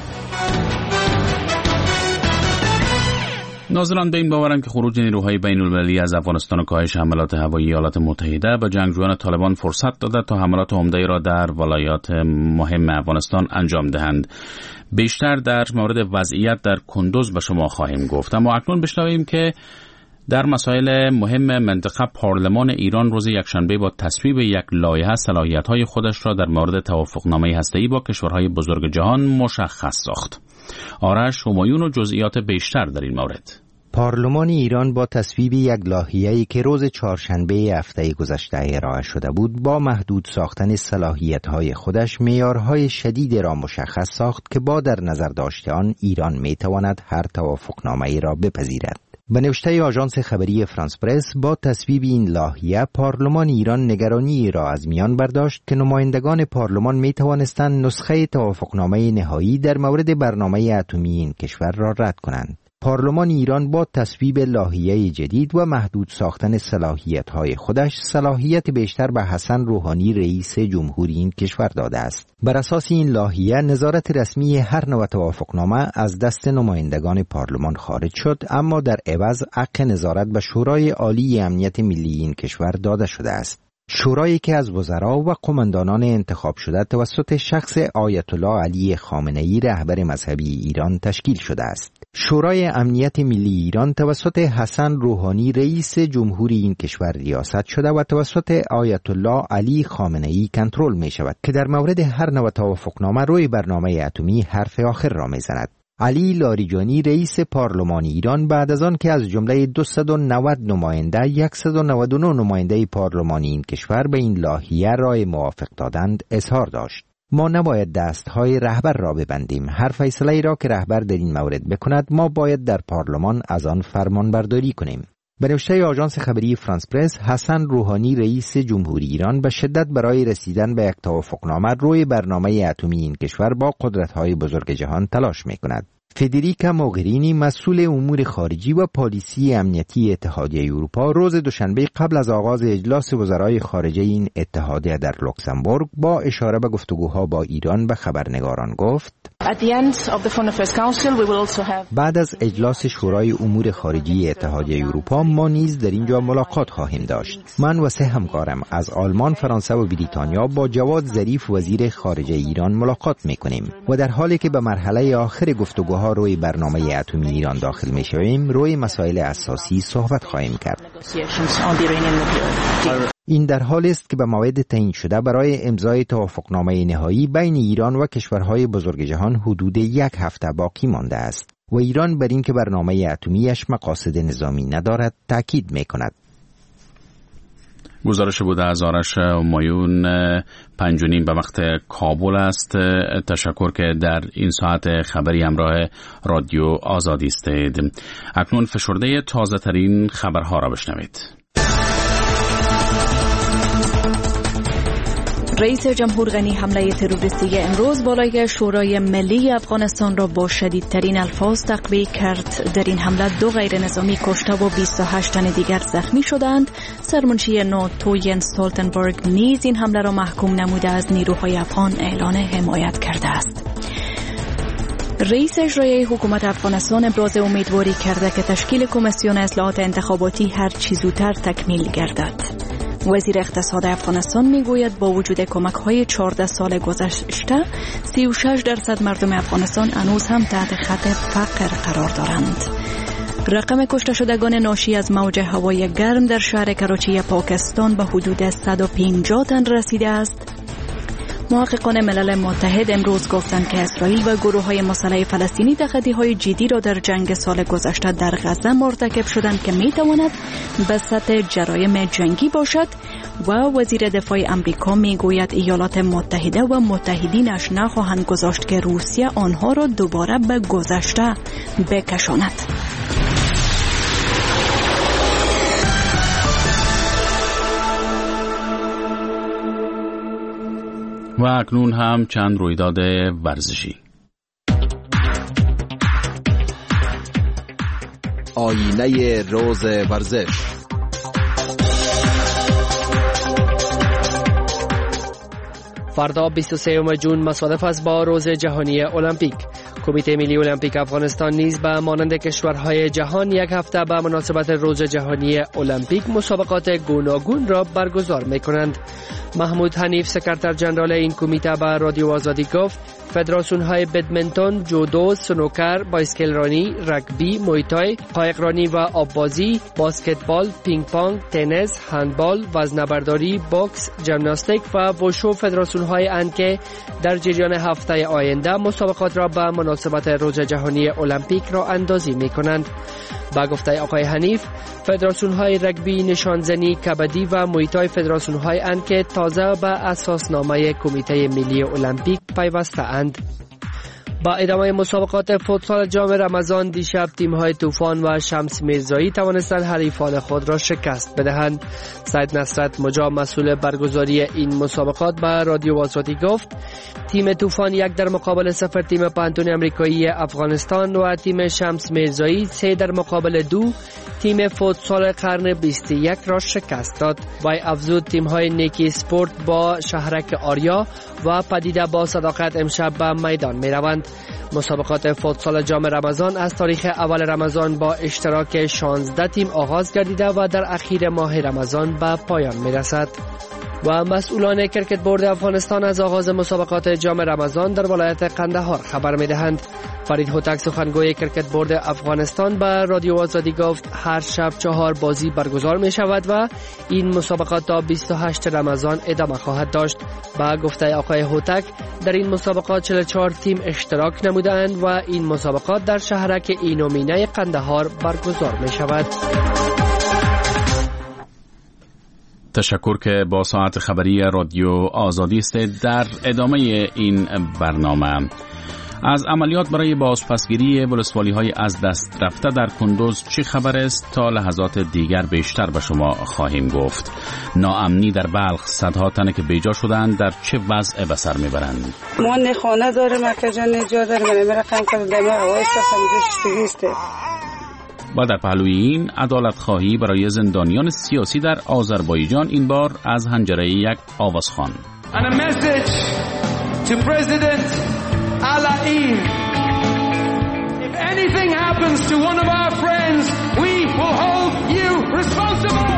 ناظران به این باورند که خروج نیروهای بین‌المللی از افغانستان و کاهش حملات هوایی ایالات متحده به جنگجویان طالبان فرصت داده تا حملات عمده را در ولایات مهم افغانستان انجام دهند. بیشتر در مورد وضعیت در کندوز به شما خواهیم گفت، اما اکنون بشنویم که در مسائل مهم منطقه پارلمان ایران روز یکشنبه با تصویب یک لایحه صلاحیت‌های خودش را در مورد توافقنامه هسته‌ای با کشورهای بزرگ جهان مشخص ساخت. آرش همایون و جزئیات بیشتر در این مورد. پارلمان ایران با تصویب یک لایحه‌ای که روز چهارشنبه هفته گذشته ارائه شده بود با محدود ساختن صلاحیت‌های خودش معیارهای شدید را مشخص ساخت که با در نظر داشته آن ایران می‌تواند هر توافقنامه‌ای را بپذیرد. به نوشته آژانس خبری فرانس پرس با تصویب این لایحه پارلمان ایران نگرانی را از میان برداشت که نمایندگان پارلمان می توانستند نسخه توافقنامه نهایی در مورد برنامه اتمی این کشور را رد کنند. پارلمان ایران با تصویب لایحه جدید و محدود ساختن صلاحیت‌های خودش صلاحیت بیشتر به حسن روحانی رئیس جمهوری این کشور داده است. بر اساس این لایحه نظارت رسمی هر نوع توافقنامه از دست نمایندگان پارلمان خارج شد، اما در عوض حق نظارت به شورای عالی امنیت ملی این کشور داده شده است. شورایی که از وزرا و قماندانان انتخاب شده توسط شخص آیت الله علی خامنه‌ای رهبر مذهبی ایران تشکیل شده است. شورای امنیت ملی ایران توسط حسن روحانی رئیس جمهوری این کشور ریاست شده و توسط آیت الله علی خامنه‌ای کنترل می شود که در مورد هر نوع توافقنامه روی برنامه اتمی حرف آخر را می زند. علی لاریجانی رئیس پارلمان ایران بعد از آن که از جمله 290 نماینده 199 نماینده پارلمانی این کشور به این لایحه رای موافق دادند اظهار داشت: ما نباید دستهای رهبر را ببندیم. هر فیصله‌ای را که رهبر در این مورد بکند ما باید در پارلمان از آن فرمانبرداری کنیم. به نوشته آژانس خبری فرانس پرس، حسن روحانی رئیس جمهوری ایران به شدت برای رسیدن به یک توافقنامه روی برنامه اتمی این کشور با قدرت‌های بزرگ جهان تلاش می‌کند. فدریکا موگرینی مسئول امور خارجی و پالیسی امنیتی اتحادیه اروپا روز دوشنبه قبل از آغاز اجلاس وزرای خارجه این اتحادیه در لوکزامبورگ با اشاره به گفتگوها با ایران به خبرنگاران گفت: بعد از اجلاس شورای امور خارجی اتحادیه اروپا ما نیز در اینجا ملاقات خواهیم داشت. من و 3 همکارم از آلمان، فرانسه و بریتانیا با جواد ظریف وزیر خارجه ایران ملاقات می‌کنیم و در حالی که به مرحله آخر گفتگوها روی برنامه اتمی ایران داخل می‌شویم روی مسائل اساسی صحبت خواهیم کرد. این در حالی است که به موعد تعیین شده برای امضای توافقنامه نهایی بین ایران و کشورهای بزرگ جهان حدود 1 هفته باقی مانده است و ایران بر این که برنامه اتمیش مقاصد نظامی ندارد تاکید می‌کند. گزارش بود از آرش مایون. 5:30 به وقت کابل است. تشکر که در این ساعت خبری همراه رادیو آزادی استید. اکنون فشرده تازه ترین خبرها را بشنوید. رئیس جمهور غنی حمله تروریستی امروز بالای شورای ملی افغانستان را با شدیدترین الفاظ تقبیح کرد. در این حمله 2 غیر نظامی کشته و 28 تن دیگر زخمی شدند. سرمنشی ناتو ینس استولتنبرگ نیز این حمله را محکوم نموده از نیروهای افغان اعلان حمایت کرده است. رئیس اجرایی حکومت افغانستان ابراز امیدواری کرده که تشکیل کمیسیون اصلاحات انتخاباتی هر چه زودتر تکمیل گردد. وزیر اقتصاد افغانستان میگوید با وجود کمک‌های 14 سال گذشته 36% مردم افغانستان هنوز هم تحت خط فقر قرار دارند. رقم کشته شدگان ناشی از موج هوای گرم در شهر کراچی پاکستان به حدود 150 تن رسیده است. محققان ملل متحد امروز گفتند که اسرائیل و گروه‌های مسلح فلسطینی تخطی‌های جدی را در جنگ سال گذشته در غزه مرتکب شدند که می‌تواند به سطح جرایم جنگی باشد و وزیر دفاع آمریکا می‌گوید ایالات متحده و متحدینش نخواهند گذاشت که روسیه آنها را دوباره به گذشته بکشاند. و اکنون هم چند رویداد ورزشی. آینه روز ورزش. فردا 23 جون مصادف است با روز جهانی المپیک. کمیته ملی المپیک افغانستان نیز به مانند کشورهای جهان 1 هفته به مناسبت روز جهانی المپیک مسابقات گوناگون را برگزار می‌کنند. محمود حنیف سکرتر جنرال این کمیته به رادیو آزادی گفت فدراسیون‌های بدمنتون، جودو، سنوکر، بایسکلرانی، رگبی، مویتای، قایقرانی و آببازی، باسکتبال، پینگ پونگ، تنیس، هندبال، وزنه‌برداری، باکس، ژیمناستیک و وشو فدراسیون‌های اند که در جریان هفته آینده مسابقات را به مناسبت روز جهانی المپیک را اندازی می‌کنند. با گفته آقای حنیف، فدراسیون‌های رگبی، نشانزنی، کبدی و مویتای فدراسیون‌های اند که تازه به اساسنامه کمیته ملی المپیک پیوسته اند. با ادامه مسابقات فوتسال جام رمضان دیشب تیم‌های طوفان و شمس میرزایی توانستند حریفان خود را شکست بدهند. سید نصرت مجاب مسئول برگزاری این مسابقات به رادیو آزادی گفت تیم طوفان 1 در مقابل 0 تیم پانتون آمریکایی افغانستان و تیم شمس میرزایی 3 در مقابل 2 تیم فوتسال قرن 21 را شکست داد. وی افزود تیم‌های نیکی اسپورت با شهرک آریا و پدیده با صداقت امشب به میدان می‌روند. مسابقات فوتسال جام رمضان از تاریخ اول رمضان با اشتراک 16 تیم آغاز گردیده و در اخیر ماه رمضان به پایان می‌رسد. و مسئولان کرکت بورد افغانستان از آغاز مسابقات جام رمضان در ولایت قندهار خبر می‌دهند. فرید هوتک سخنگوی کرکت بورد افغانستان به رادیو آزادی گفت هر شب 4 بازی برگزار می شود و این مسابقات تا 28 رمضان ادامه خواهد داشت. با گفته آقای هوتک در این مسابقات 44 تیم اشتراک نمودند و این مسابقات در شهرک اینومینه قندهار برگزار می شود. تشکر که با ساعت خبری رادیو آزادی است. در ادامه این برنامه از عملیات برای بازپسگیری ولسوالی‌های از دست رفته در کندوز چه خبر است؟ تا لحظات دیگر بیشتر به شما خواهیم گفت. ناامنی در بلخ، صدها تن که بیجا شدند در چه وضع به سر میبرند؟ ما نه خانه داریم، مکه نجا داریم، من رقم کردم هوای سفر است. و در پهلوی این عدالت خواهی برای زندانیان سیاسی در آذربایجان، این بار از حنجره یک آوازخوان. And a message to President Alain. If anything happens to one of our friends, we will hold you responsible.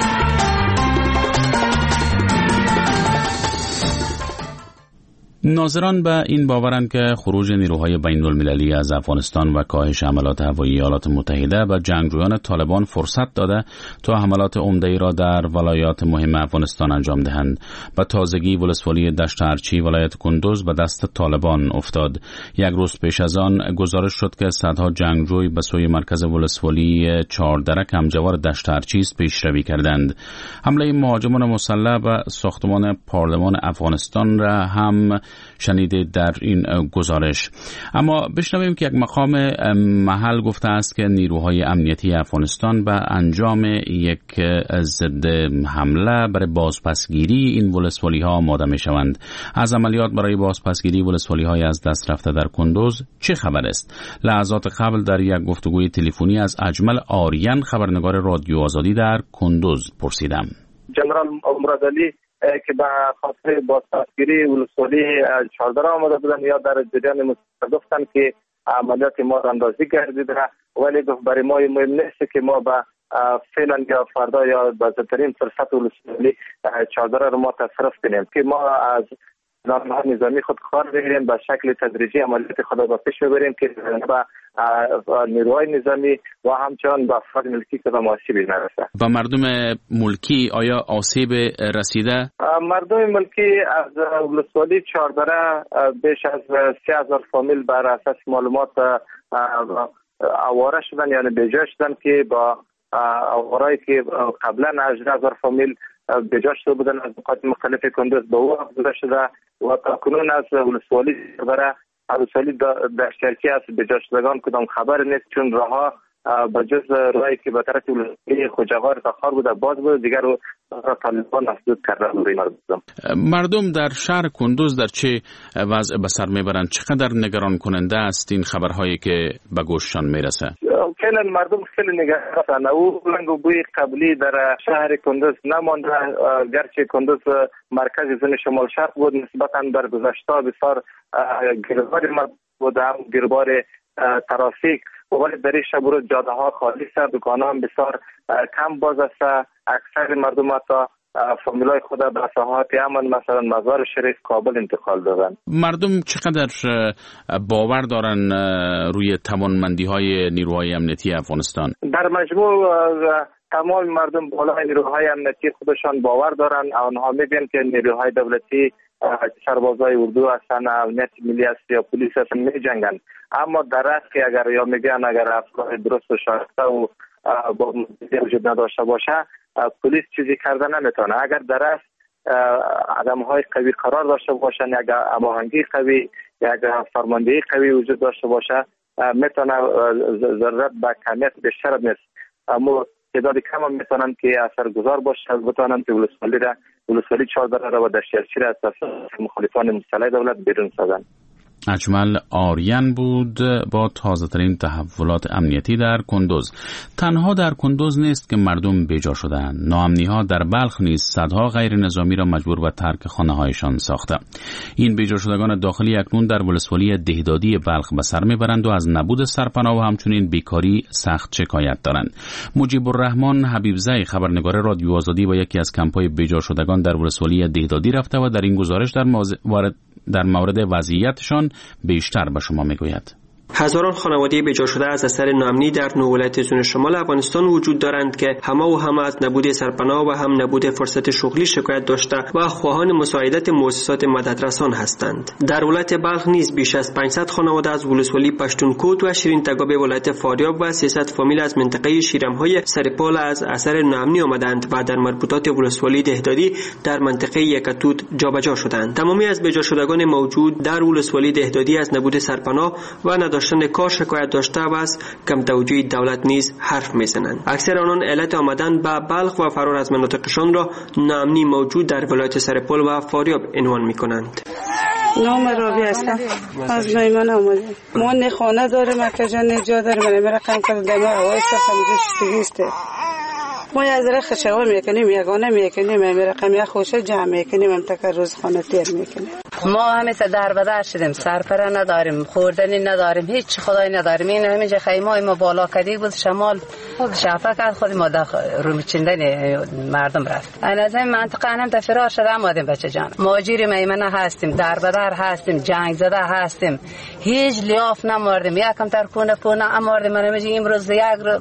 ناظران به این باورند که خروج نیروهای بین المللی از افغانستان و کاهش حملات هوایی ایالات متحده به جنگجویان طالبان فرصت داده تا حملات عمده‌ای را در ولایات مهم افغانستان انجام دهند. به تازگی ولسوالی دشت ارچی ولایت کندوز به دست طالبان افتاد. یک روز پیش از آن گزارش شد که صدها جنگجوی به سوی مرکز ولسوالی چهاردرک همجوار دشت ارچی پیشروی کردند. حمله مهاجمان مسلح به ساختمان پارلمان افغانستان را هم شنیدید در این گزارش. اما بشنویم که یک مقام محل گفته است که نیروهای امنیتی افغانستان به انجام یک ضد حمله برای بازپسگیری این ولسوالی ها آماده می شوند. از عملیات برای بازپسگیری ولسوالی های از دست رفته در کندوز چه خبر است؟ لحظات قبل در یک گفتگوی تلفنی از اجمل آریان خبرنگار رادیو آزادی در کندوز پرسیدم. جنرال مرادعلی که به خاطر بازپسگیری ولسوالی چهاردره آمده بودن یا در جریان گفتن که عملیات ما اندازی گردیده، ولی برای ما مهم نیست که ما به فعلا یا فردا یا بازترین فرصت ولسوالی چهاردره رو ما تصرف کنیم که ما از نظامی خود کار بگیریم، به شکل تدریجی عملیات خود را پیش ببریم که به نیروهای نظامی و همچنان به افراد ملکی که به آسیبی نرسه. و مردم ملکی آیا آسیب رسیده؟ مردم ملکی از ولسوالی چهاردره بیش از 30,000 فامیل بر اساس معلومات آواره شدن، یعنی بیجا شدن که با آوارهایی که قبلا 18,000 فامیل بیجا شده بودن از نقاط مختلف کندوز به او گذاشته شده و تا کنون از ولسوالی چهاردره ولسوالی دشترکی است بیجا شدگان کدام خبر نیست، چون راهها به جز راهی که به طرف ولسوالی خوجاغار تاخار بوده باز بود، دیگر رو طالبان مسدود کرده بود. مردم در شهر کندوز در چه وضع به سر میبرند؟ چقدر نگران کننده است این خبرهایی که به گوششان میرسه؟ فعلا مردم خیلی نگرانند. او رنگ و بوی قبلی در شهر کندوز نمانده، گرچه کندوز مرکز زون شمال شرق بود، نسبتا در گذشته بسیار گربار مرد بود، هم گربار ترافیک، ولی در این شب روز جاده ها خالی است، دکان ها بسیار کم باز است. اکثر مردم تا فامیلای خود به ساحات امن مثلا مزار شریف کابل انتقال دادن. مردم چقدر باور دارن روی توانمندی های نیروهای امنیتی افغانستان؟ در مجموع تمام مردم بالای نیروهای امنیتی خودشان باور دارن. آنها میگن که نیروهای دولتی سربازای اردو هستن، امنیت ملی است یا پلیس هستن، می جنگن. اما در اصل که اگر یا میگن اگر افکار درست و شایسته و با وجود نداشته باشه پلیس چیزی کرده نمیتونه. اگر در اصل آدم‌های قوی قرار داشته باشن، یک هماهنگی قوی، یک فرماندهی قوی وجود داشته باشه، میتونه ضرورت به کمیت بیشتر نیست، اما تعداد کم هم میتونن که اثرگذار باشه، بتونن که ولسوالی چهاردره را و دشترچی را از مخالفان مسلح دولت بیرون سازن. اجمل آریان بود با تازه ترین تحولات امنیتی در کندوز. تنها در کندوز نیست که مردم بیجا شدند. ناامنی ها در بلخ نیز صدها غیر نظامی را مجبور به ترک خانه هایشان ساخته. این بیجا شدگان داخلی اکنون در ولسوالی دهدادی بلخ به سر میبرند و از نبود سرپناه و همچنین بیکاری سخت شکایت دارند. مجیب الرحمن حبیبزی خبرنگار رادیو آزادی با یکی از کمپ‌های بیجا شدگان در ولسوالی دهدادی رفته و در این گزارش در مورد وضعیتشان بیشتر به شما میگوید. هزاران خانواده بیجا شده از اثر ناامنی در 9 ولایت زون شمال افغانستان وجود دارند که همه از نبود سرپناه و هم نبود فرصت شغلی شکایت داشته و خواهان مساعدت مؤسسات مددرسان هستند. در ولایت بلخ نیز بیش از 500 خانواده از ولسوالی پشتونکوت و شیرین تگاب ولایت فاریاب و 300 فامیل از منطقه شیرمهای سرپال از اثر ناامنی آمدند و در مربوطات ولسوالی دهدادی در منطقه یکتوت جابجا شدند. تمامی از بیجا شدگان موجود در ولسوالی دهدادی از نبود سرپناه و داشتن کار شکایت داشته و از کم توجهی دولت نیز حرف میزنند. اکثر آنان علت آمدن به بلخ و فرار از مناطقشان را ناامنی موجود در ولایت سرپل و فاریاب عنوان میکنند. نام رابی هستم، از میمن آمده. ما نه خانه داریم، اکجا نه جا داریم. من رقم کرده دم هوای صف همینجا شگیسته. ما از راه خشوا میکنیم، یگانه میکنیم، من رقم یا خوشه جمع میکنیم، هم تک روز خانه تیر میکنیم. ما همیشه در بدر شدیم، سرپره نداریم، خوردنی نداریم، هیچ خدای نداریم. این همینجا خیمه ما بالا کدی بود، شمال شفا کرد، خود ما رو میچندن مردم رفت. از این منطقه هم تفرار شده آمدیم بچه جان. ماجیر میمنه هستیم، در بدر هستیم، جنگ زده هستیم، هیچ لیاف نماردیم، یکم تر کونه اماردیم. من میگم امروز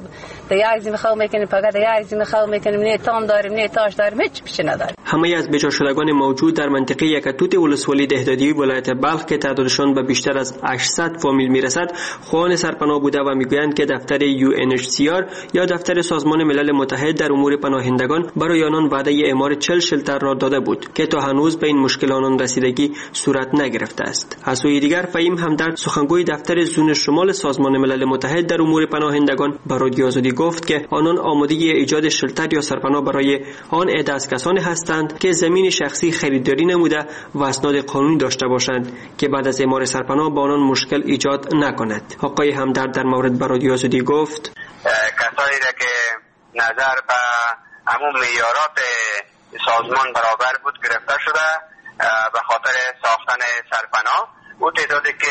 یک زمین خو میکنیم، فقط یک زمین خو میکنیم، نه تام داریم نه تاش داریم، هیچ پیش نداریم. همه از بیجا شدگان موجود در منطقه یکتوت ولسوالی دهدادی ولایت بلخ که تعدادشان به بیشتر از 800 فامیل میرسد خواهان سرپناه بوده و میگویند که دفتر UNHCR یا دفتر سازمان ملل متحد در امور پناهندگان برای آنان وعده اعمار 40 شلتر را داده بود که تا هنوز به این مشکل آنان رسیدگی صورت نگرفته است. از سوی دیگر فهیم همدرد سخنگوی دفتر زون شمال سازمان ملل متحد در امور پناهندگان به رادیو آزادی گفت که آنان آماده ایجاد شلتر یا سرپناه برای آن عده از کسانی هستند که زمین شخصی خریداری نموده و اسناد قانونی داشته باشند که بعد از اعمار سرپناه با آنان مشکل ایجاد نکند. آقای همدرد در مورد به رادیو آزادی گفت کسایی را که نظر به همون معیارات سازمان برابر بود گرفته شده به خاطر ساختن سرپناه. او تعدادی که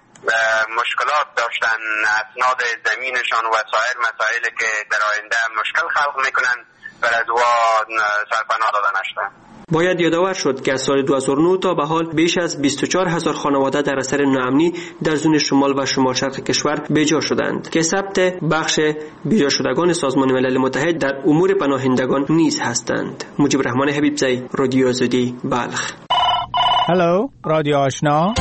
مشکلات داشتن اسناد زمینشان و سایر مسائلی که در آینده مشکل خلق میکنن بر از او سرپناه داده نشده. باید یادآور شد که از سال 2009 تا به حال بیش از 24,000 خانواده در اثر ناامنی در زون شمال و شمال شرق کشور بیجا شدند که ثبت بخش بیجا شدگان سازمان ملل متحد در امور پناهندگان نیز هستند. مجیب الرحمن حبیبزی، رادیو آزادی، بلخ. هلو، رادیو آشنا.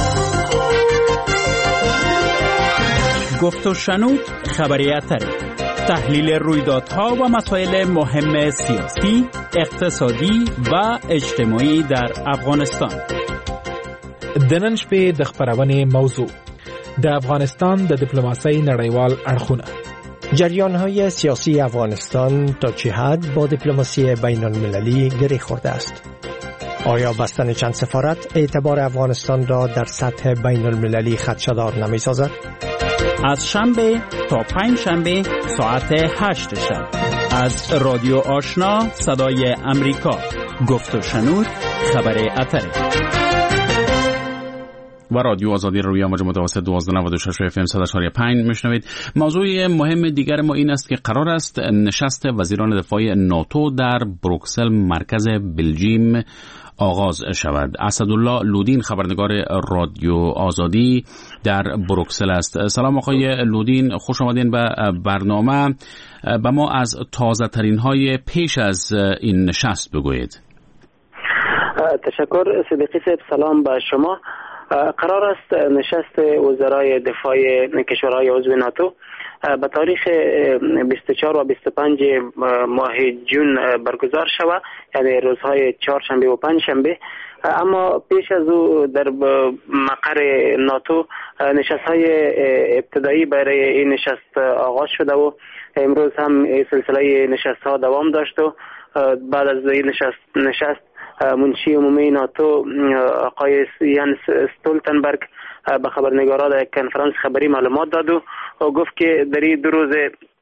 گفت و شنود خبری اتری، تحلیل رویدادها و مسائل مهم سیاسی، اقتصادی و اجتماعي در افغانستان. د نن شپې د خبرونې موضوع د افغانستان د دیپلماسۍ نړیوال اړخونه، جریان‌های سیاسی افغانستان تا چه حد با دیپلماسی بین‌المللی گره خورده است؟ آیا بستن چند سفارت اعتبار افغانستان را در سطح بین‌المللی خدشه‌دار نمی‌سازد؟ از شنبه تا پنج شنبه ساعت 8 شب از رادیو آشنا صدای امریکا. گفت و شنود خبر اتری و رادیو آزادی روی موج متوسط 1296 FM 100.5 میشنوید. موضوع مهم دیگر ما این است که قرار است نشست وزیران دفاع ناتو در بروکسل مرکز بلژیم آغاز شود. اسدالله لودین خبرنگار رادیو آزادی در بروکسل است. سلام آقای لودین، خوش آمدین به برنامه. به ما از تازه ترین های پیش از این نشست بگویید. تشکر صدیقی صاحب، سلام به شما. قرار است نشست وزرای دفاع کشورهای عضو ناتو به تاریخ 24 و 25 ماه جون برگزار شود، یعنی روزهای چهارشنبه و پنجشنبه. اما پیش از او در مقر ناتو نشست‌های ابتدایی برای این نشست آغاز شده و امروز هم سلسله نشست‌ها دوام داشت و بعد از این نشست منشی عمومی ناتو آقای یانس استولتنبرگ به خبرنگارا در کنفرانس خبری معلومات داد و گفت که در این 2 روز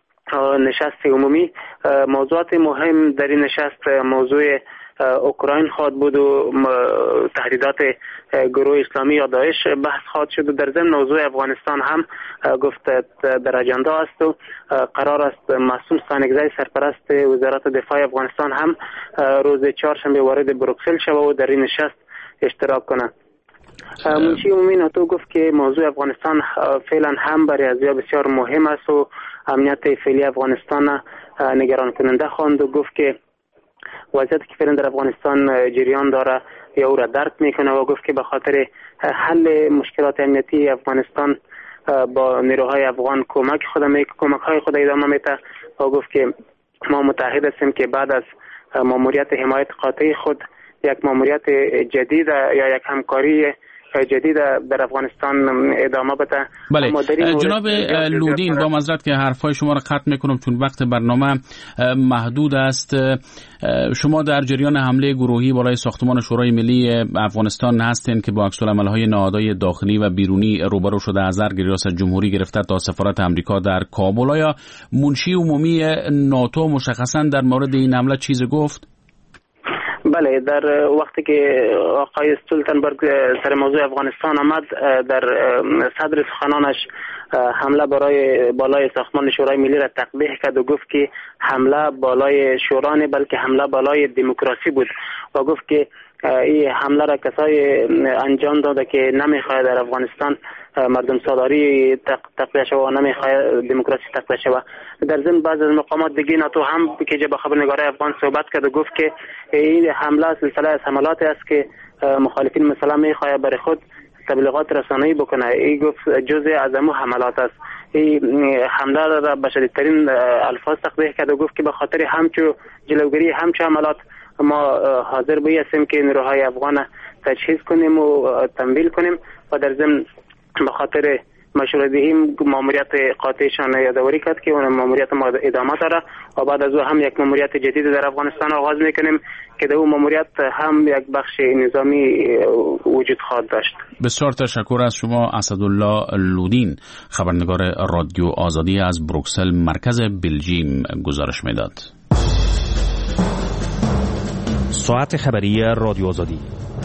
نشست عمومی موضوعات مهم در این نشست موضوع اوکراین خواهد بود و تهدیدات گروه اسلامی یا داعش بحث خواهد شد و در ضمن موضوع افغانستان هم گفت در اجندا است و قرار است معصوم ستانکزی سرپرست وزارت دفاع افغانستان هم روز 4 شنبه وارد بروکسل شود و در این نشست اشتراک کنه. منشی عمومی ناتو گفت که موضوع افغانستان فعلا هم برای ازیا بسیار مهم است و امنیت فعلی افغانستان نگران کننده خواند و گفت که وضعیتی که فعلا در افغانستان جریان داره یا او را درک میکنه و گفت که به خاطر حل مشکلات امنیتی افغانستان با نیروهای افغان کمک های خود ادامه میده و گفت که ما متحد هستیم که بعد از ماموریت حمایت قاطعی خود یک ماموریت جدید یا یک همکاری جدید در افغانستان ادامه بده. بله جناب لودین، با معذرت که حرفای شما را قطع میکنم چون وقت برنامه محدود است. شما در جریان حمله گروهی بالای ساختمان شورای ملی افغانستان هستین که با عکس‌العمل‌های نهادهای داخلی و بیرونی روبرو شده، از ریاست جمهوری گرفته تا سفارت آمریکا در کابل. آیا منشی عمومی ناتو مشخصا در مورد این حمله چیزی گفت؟ بله، در وقتی که آقای استولتنبرگ سر موضوع افغانستان آمد، در صدر سخنانش حمله بالای ساختمان شورای ملی را تقبیح کرد و گفت که حمله بالای شورا نه بلکه حمله بالای دموکراسی بود و گفت که این حمله را کسای انجام داده که نمیخواد در افغانستان مردم سالاری تقویه شود و نمیخواد دموکراسی تقویه شود. در ضمن بعض از مقامات دیگه ناتو هم که با خبرنگارای افغان صحبت کرد و گفت که این حمله سلسله از حملاتی است که مخالفین مثلا میخواد برای خود تبلیغات رسانه‌ای بکنه. این گفت جزء از امو حملات است. این حمله را به شدیدترین الفاظ تقبیح کرد و گفت که به خاطر همچو جلوگیری همچو حملات ما حاضر بایستیم که نیروهای افغان تجهیز کنیم و تمویل کنیم و در ضمن به خاطر مشروعیت ماموریت قاطعشان یادآوری کرد که اون ماموریت ما ادامه داره و بعد از او هم یک ماموریت جدید در افغانستان آغاز میکنیم که در اون ماموریت هم یک بخش نظامی وجود خواهد داشت. بسیار تشکر از شما اسدالله لودین، خبرنگار رادیو آزادی از بروکسل مرکز بلژیم گزارش میداد. ساعت خبری رادیو آزادی.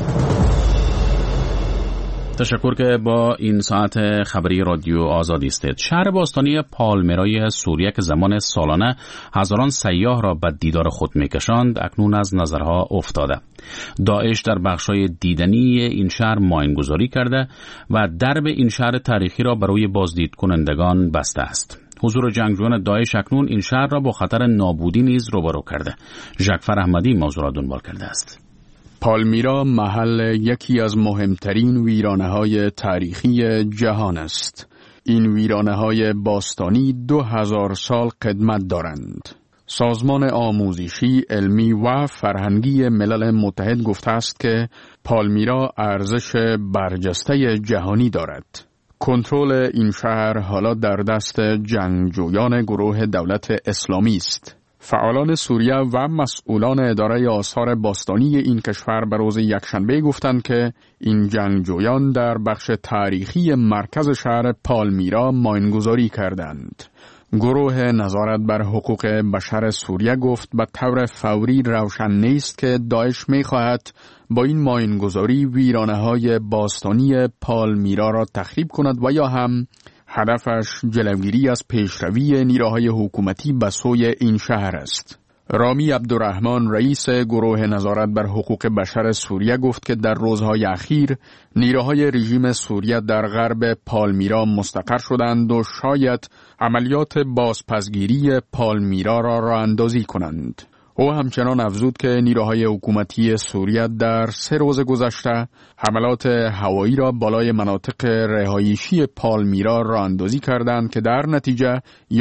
تشکر که با این ساعت خبری رادیو آزادی استید. شهر باستانی پالمیرای سوریه که زمان سالانه هزاران سیاح را به دیدار خود میکشاند اکنون از نظرها افتاده. داعش در بخشای دیدنی این شهر ماینگذاری کرده و درب این شهر تاریخی را برای بازدید کنندگان بسته است. حضور جنگجویان داعش اکنون این شهر را با خطر نابودی نیز روبرو کرده. ژاکفر احمدی موضوع را دنبال کرده است. پالمیرا محل یکی از مهمترین ویرانه‌های تاریخی جهان است. این ویرانه‌های باستانی 2000 سال قدمت دارند. سازمان آموزشی، علمی و فرهنگی ملل متحد گفته است که پالمیرا ارزش برجسته جهانی دارد. کنترل این شهر حالا در دست جنگجویان گروه دولت اسلامی است. فعالان سوریه و مسئولان اداره آثار باستانی این کشور به روز یکشنبه گفتند که این جنگجویان در بخش تاریخی مرکز شهر پالمیرا ماینگذاری کردند. گروه نظارت بر حقوق بشر سوریه گفت به طور فوری روشن نیست که داعش می‌خواهد با این ماینگذاری ویرانه‌های باستانی پالمیرا را تخریب کند و یا هم هدفش جلوگیری از پیشروی نیروهای حکومتی به سوی این شهر است. رامی عبدالرحمن رئیس گروه نظارت بر حقوق بشر سوریه گفت که در روزهای اخیر نیروهای رژیم سوریه در غرب پالمیرا مستقر شدند و شاید عملیات بازپسگیری پالمیرا را راه اندازی کنند. او همچنان افزود که نیروهای حکومتی سوریه در 3 روز گذشته حملات هوایی را بالای مناطق رهایشی پالمیرا راه اندازی کردند که در نتیجه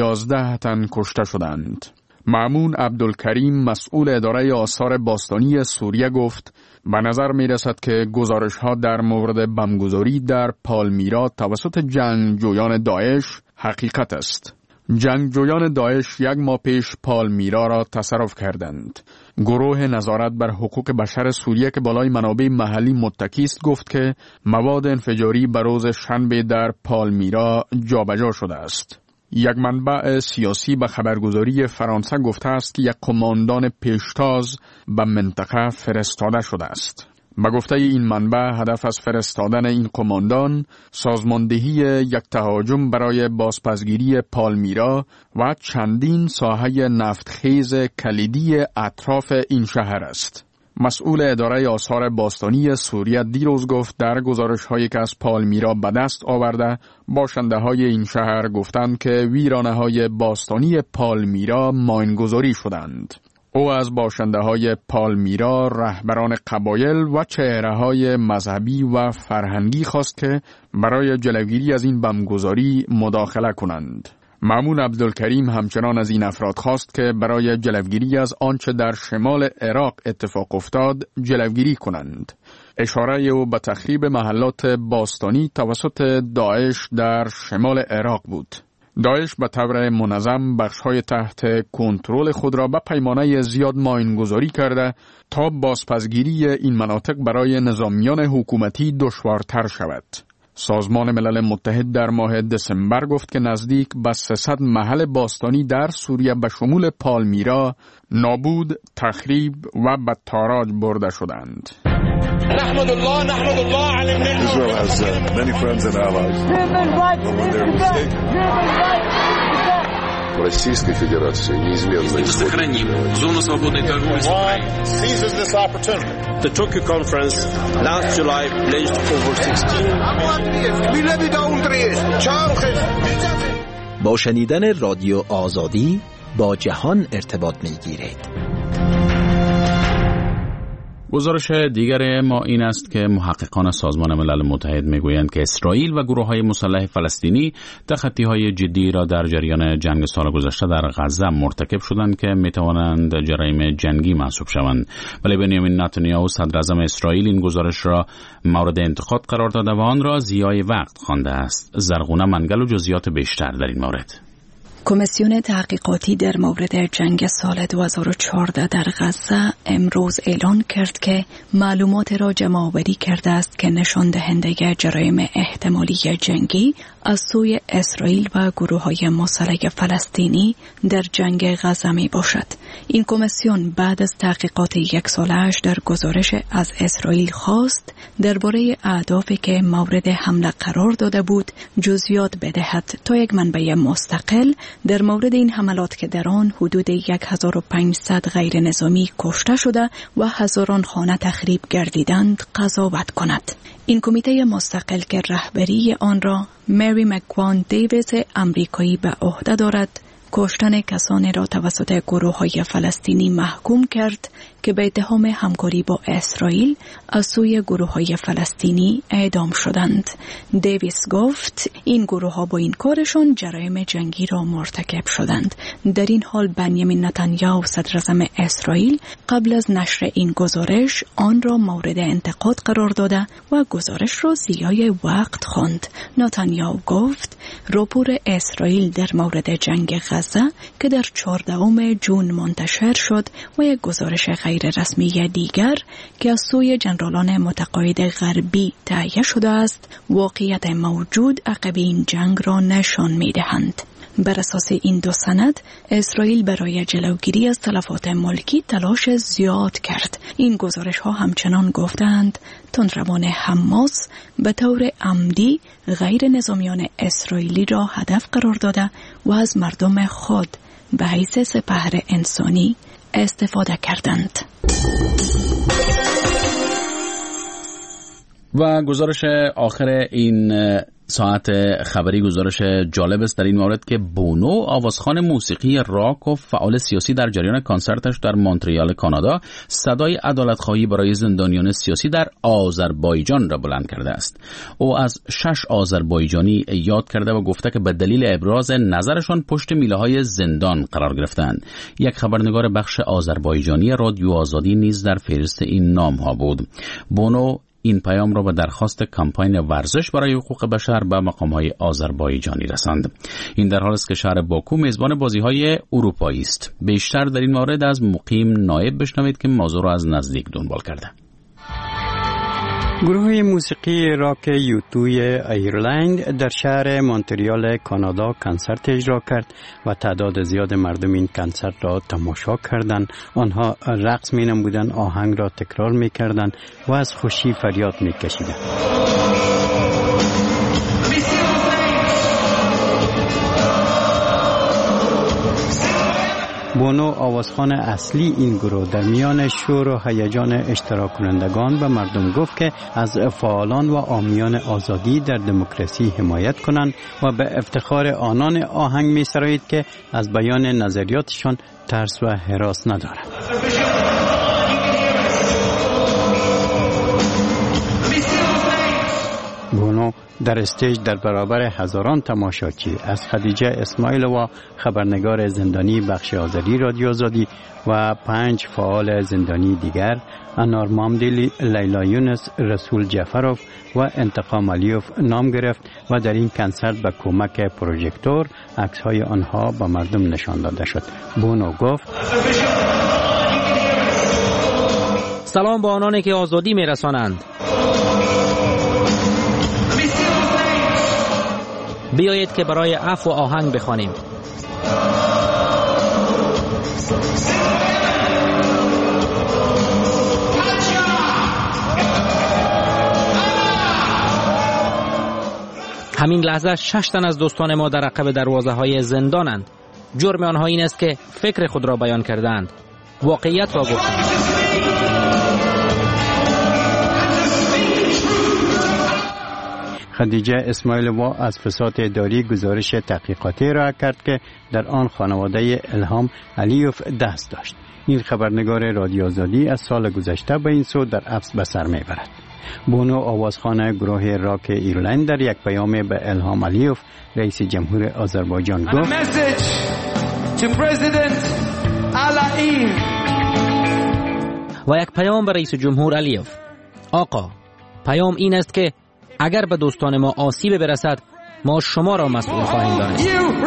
11 تن کشته شدند. مامون عبدالکریم مسئول اداره آثار باستانی سوریه گفت به نظر می رسد که گزارش‌ها در مورد بمبگذاری در پالمیرا توسط جنگجویان داعش حقیقت است. جنگجویان داعش 1 ماه پیش پالمیرا را تصرف کردند. گروه نظارت بر حقوق بشر سوریه که بالای منابع محلی متکی است گفت که مواد انفجاری به روز شنبه در پالمیرا جابجا شده است. یک منبع سیاسی به خبرگزاری فرانسه گفته است که یک کماندان پیشتاز به منطقه فرستاده شده است. به گفته این منبع هدف از فرستادن این کماندان سازماندهی یک تهاجم برای بازپسگیری پالمیرا و چندین ساحه نفتخیز کلیدی اطراف این شهر است. مسئول اداره آثار باستانی سوریه دیروز گفت در گزارش‌هایی که از پالمیرا به دست آورده باشنده‌های این شهر گفتند که ویرانه‌های باستانی پالمیرا ماینگذاری شدند. او از باشنده‌های پالمیرا، رهبران قبایل و چهره‌های مذهبی و فرهنگی خواست که برای جلوگیری از این بمبگذاری مداخله کنند. مامون عبدالکریم همچنان از این افراد خواست که برای جلوگیری از آنچه در شمال عراق اتفاق افتاد جلوگیری کنند. اشاره او به تخریب محلات باستانی توسط داعش در شمال عراق بود. داعش به طور منظم بخش‌های تحت کنترل خود را به پیمانه زیاد ماینگذاری کرده تا بازپسگیری این مناطق برای نظامیان حکومتی دشوارتر شود. سازمان ملل متحد در ماه دسامبر گفت که نزدیک به 300 محل باستانی در سوریه به شمول پالمیرا نابود، تخریب و به تاراج برده شدند. نحمد الله على Israel has many friends and allies. Российской Федерации неизменно сохраним зону свободной торговли с Украиной. Seizes this opportunity. The Tokyo conference last July pledged over 16 با شنیدن رادیو آزادی با جهان ارتباط می‌گیرید. گزارش دیگر ما این است که محققان سازمان ملل متحد میگویند که اسرائیل و گروه‌های مسلح فلسطینی تخطی‌های جدی را در جریان جنگ سال گذشته در غزه مرتکب شدند که میتوانند جرایم جنگی محسوب شوند. ولی بنیامین نتانیاهو صدر اعظم اسرائیل این گزارش را مورد انتقاد قرار داده و آن را ضیاع وقت خوانده است. زرغونه منگل و جزئیات بیشتر در این مورد. کمیسیون تحقیقاتی در مورد جنگ سال 2014 در غزه امروز اعلان کرد که معلومات را جمع‌آوری کرده است که نشان دهنده جرایم احتمالی جنگی از سوی اسرائیل و گروه‌های مسلح فلسطینی در جنگ غزه می باشد. این کمیسیون بعد از تحقیقات 1 ساله‌اش در گزارش از اسرائیل خواست درباره اهدافی که مورد حمله قرار داده بود جزئیات بدهد تا یک منبع مستقل در مورد این حملات که در آن حدود 1500 غیر نظامی کشته شده و هزاران خانه تخریب گردیدند قضاوت کند. این کمیته مستقل که رهبری آن را مری مکوان دیویس امریکایی به عهده دارد، کشتن کسانی را توسط گروه‌های فلسطینی محکوم کرد که به اتهام همکاری با اسرائیل از سوی گروه‌های فلسطینی اعدام شدند. دیویس گفت این گروه‌ها با این کارشان جرایم جنگی را مرتکب شدند. در این حال بنیامین نتانیاهو صدر اعظم اسرائیل قبل از نشر این گزارش آن را مورد انتقاد قرار داده و گزارش را ضیاع وقت خواند. نتانیاهو گفت راپور اسرائیل در مورد جنگ غزه که در 14 ژوئن منتشر شد و یک گزارش غیر رسمی دیگر که از سوی جنرالان متقاعد غربی تهیه شده است واقعیت موجود عقب این جنگ را نشان می‌دهند. بر اساس این 2 سند اسرائیل برای جلوگیری از تلفات ملکی تلاش زیاد کرد. این گزارش ها همچنان گفتند تندروان حماس به طور عمدی غیر نظامیان اسرائیلی را هدف قرار داده و از مردم خود به حیث سپهر انسانی استفاده کردند. و گزارش آخر این ساعت خبری گزارش جالب است در این مورد که بونو آوازخوان موسیقی راک و فعال سیاسی در جریان کنسرتش در مونتریال کانادا صدای عدالت‌خواهی برای زندانیان سیاسی در آذربایجان را بلند کرده است. او از 6 آذربایجانی یاد کرده و گفته که به دلیل ابراز نظرشان پشت میله‌های زندان قرار گرفتند. یک خبرنگار بخش آذربایجانی رادیو آزادی نیز در فهرست این نام‌ها بود. بونو این پیام را به درخواست کمپاین ورزش برای حقوق بشر به مقام‌های آذربایجانی رساند. این در حالی است که شهر باکو میزبان بازی‌های اروپایی است. بیشتر در این مورد از مقیم نایب بشنوید که موضوع را از نزدیک دنبال کرده. گروه موسیقی راک یوتوی ایرلند در شهر مونتریال کانادا کنسرت اجرا کرد و تعداد زیاد مردم این کنسرت را تماشا کردند. آنها رقص می نمودند، آهنگ را تکرار می کردند و از خوشی فریاد می کشیدند. بونو آوازخوان اصلی این گروه در میان شور و هیجان اشتراک کنندگان به مردم گفت که از فعالان و حامیان آزادی در دموکراسی حمایت کنند و به افتخار آنان آهنگ می سرایید که از بیان نظریاتشان ترس و هراس ندارند. بونو در استیج در برابر هزاران تماشاچی از خدیجه اسماعیل و خبرنگار زندانی بخش آذری رادیو آزادی و 5 فعال زندانی دیگر انار مامدلی، لیلا یونس، رسول جعفروف و انتقام علیوف نام گرفت و در این کنسرت به کمک پروژکتور عکس‌های آنها به مردم نشان داده شد. بونو گفت: سلام به آنانی که آزادی میرسانند. بیایید که برای عفو آهنگ بخوانیم. همین لحظه 6 تن از دوستان ما در عقب دروازه‌های زندانند. جرم آنها این است که فکر خود را بیان کردند، واقعیت را گفتند. خدیجه اسماعیل وا از فساد اداری گزارش تحقیقاتی را کرد که در آن خانواده الهام علیوف دست داشت. این خبرنگار رادیو آزادی از سال گذشته به این سو در حبس به سر میبرد. بونو آوازخوان گروه راک ایرلند در یک پیام به الهام علیوف رئیس جمهور آذربایجان گفت: و یک پیام به رئیس جمهور علیوف: آقا، پیام این است که اگر به دوستان ما آسیب برسد ما شما را مسئول خواهیم دانست.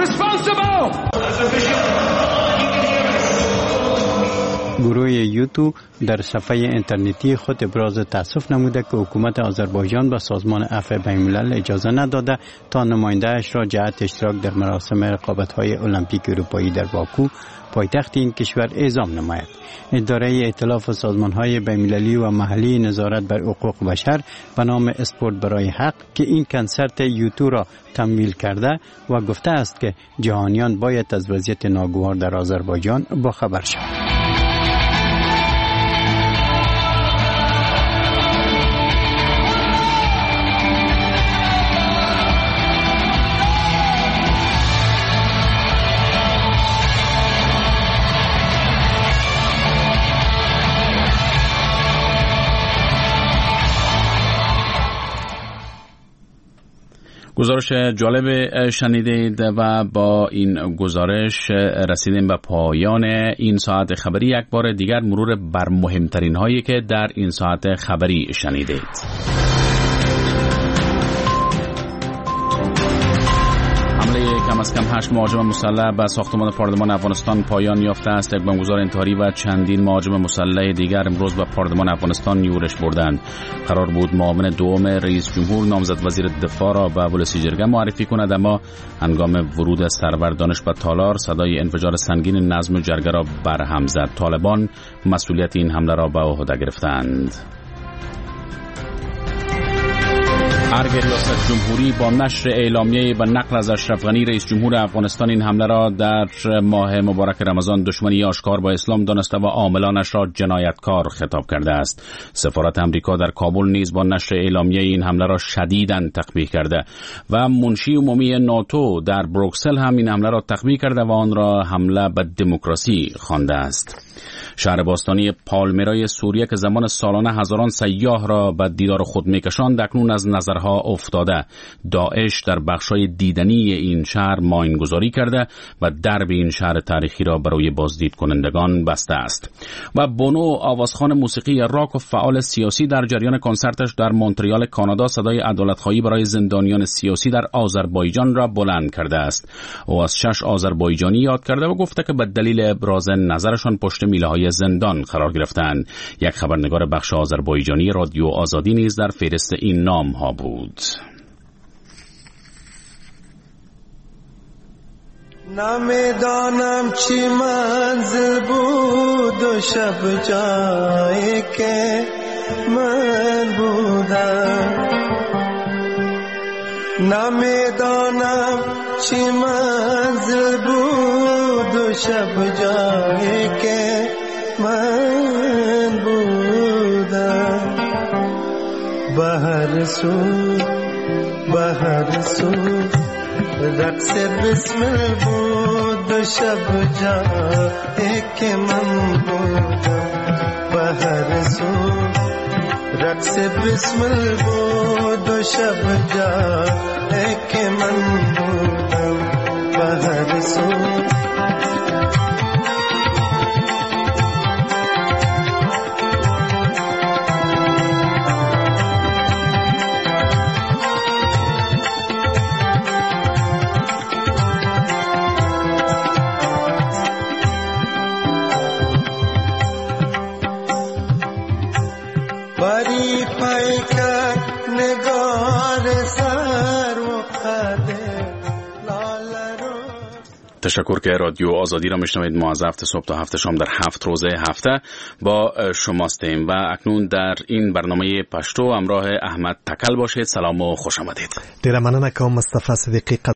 گروه یوتو در صفحه اینترنتی خود ابراز تأسف نموده که حکومت آذربایجان به سازمان عفو بین‌الملل اجازه نداده تا نماینده‌اش را جهت اشتراک در مراسم رقابت‌های المپیک اروپایی در باکو پایتخت این کشور اعزام نماید. اداره ائتلاف سازمان‌های بین‌المللی و محلی نظارت بر حقوق بشر به نام اسپورت برای حق که این کنسرت یوتو را تمویل کرده و گفته است که جهانیان باید از وضعیت ناگوار در آذربایجان باخبر شوند. گزارش جالب شنیدید و با این گزارش رسیدیم به پایان این ساعت خبری. یک بار دیگر مرور بر مهمترین هایی که در این ساعت خبری شنیدید. کم از کم 8 مهاجم مسلح به ساختمان پارلمان افغانستان پایان یافته است. یک بمبگذار انتحاری و چندین مهاجم مسلح دیگر امروز به پارلمان افغانستان یورش بردند. قرار بود معاون دوم رئیس جمهور نامزد وزیر دفاع را به ولسی جرگه معرفی کند، اما هنگام ورود سرور دانش به تالار صدای انفجار سنگین نظم جرگه را برهم زد. طالبان مسئولیت این حمله را به عهده گرفتند. ارگ ریاست جمهوری با نشر اعلامیه و نقل از اشرف غنی رئیس جمهور افغانستان این حمله را در ماه مبارک رمضان دشمنی آشکار با اسلام دانسته و عاملانش را جنایتکار خطاب کرده است. سفارت امریکا در کابل نیز با نشر اعلامیه این حمله را شدیداً تقبیح کرده و منشی عمومی ناتو در بروکسل هم این حمله را تقبیح کرده و آن را حمله به دموکراسی خوانده است. شهر باستانی پالمیرای سوریه که زمان سالانه هزاران سیاح را به دیدار خود میکشاند اکنون از نظرها افتاده. داعش در بخشای دیدنی این شهر ماینگذاری کرده و درب این شهر تاریخی را برای بازدید کنندگان بسته است. و بونو آوازخوان موسیقی راک و فعال سیاسی در جریان کنسرتش در مونتریال کانادا صدای عدالت‌خواهی برای زندانیان سیاسی در آذربایجان را بلند کرده است. او از 6 آذربایجانی یاد کرده و گفته که به دلیل ابراز نظرشان پشت میله‌های زندان قرار گرفتند. یک خبرنگار بخش آذربایجانی رادیو آزادی نیز در فهرست این نام‌ها بود. نمیدانم چی منزل بود و شب جایی که من بودم، نمیدانم چی منزل بود و شب جایی که من بودم. بهر سو رقص بسمل بود و شب جایی که من بودم. بهر سو رقص بسمل بود و شب جایی که من بودم. بهر سو تشکر که رادیو آزادی را میشنوید. ما از هفته صبح تا هفته شام در 7 روز هفته با شماستیم و اکنون در این برنامه پشتو همراه احمد تکل باشید. سلام و خوش آمدید. ډیره مننه کوم مصطفی صدیقی.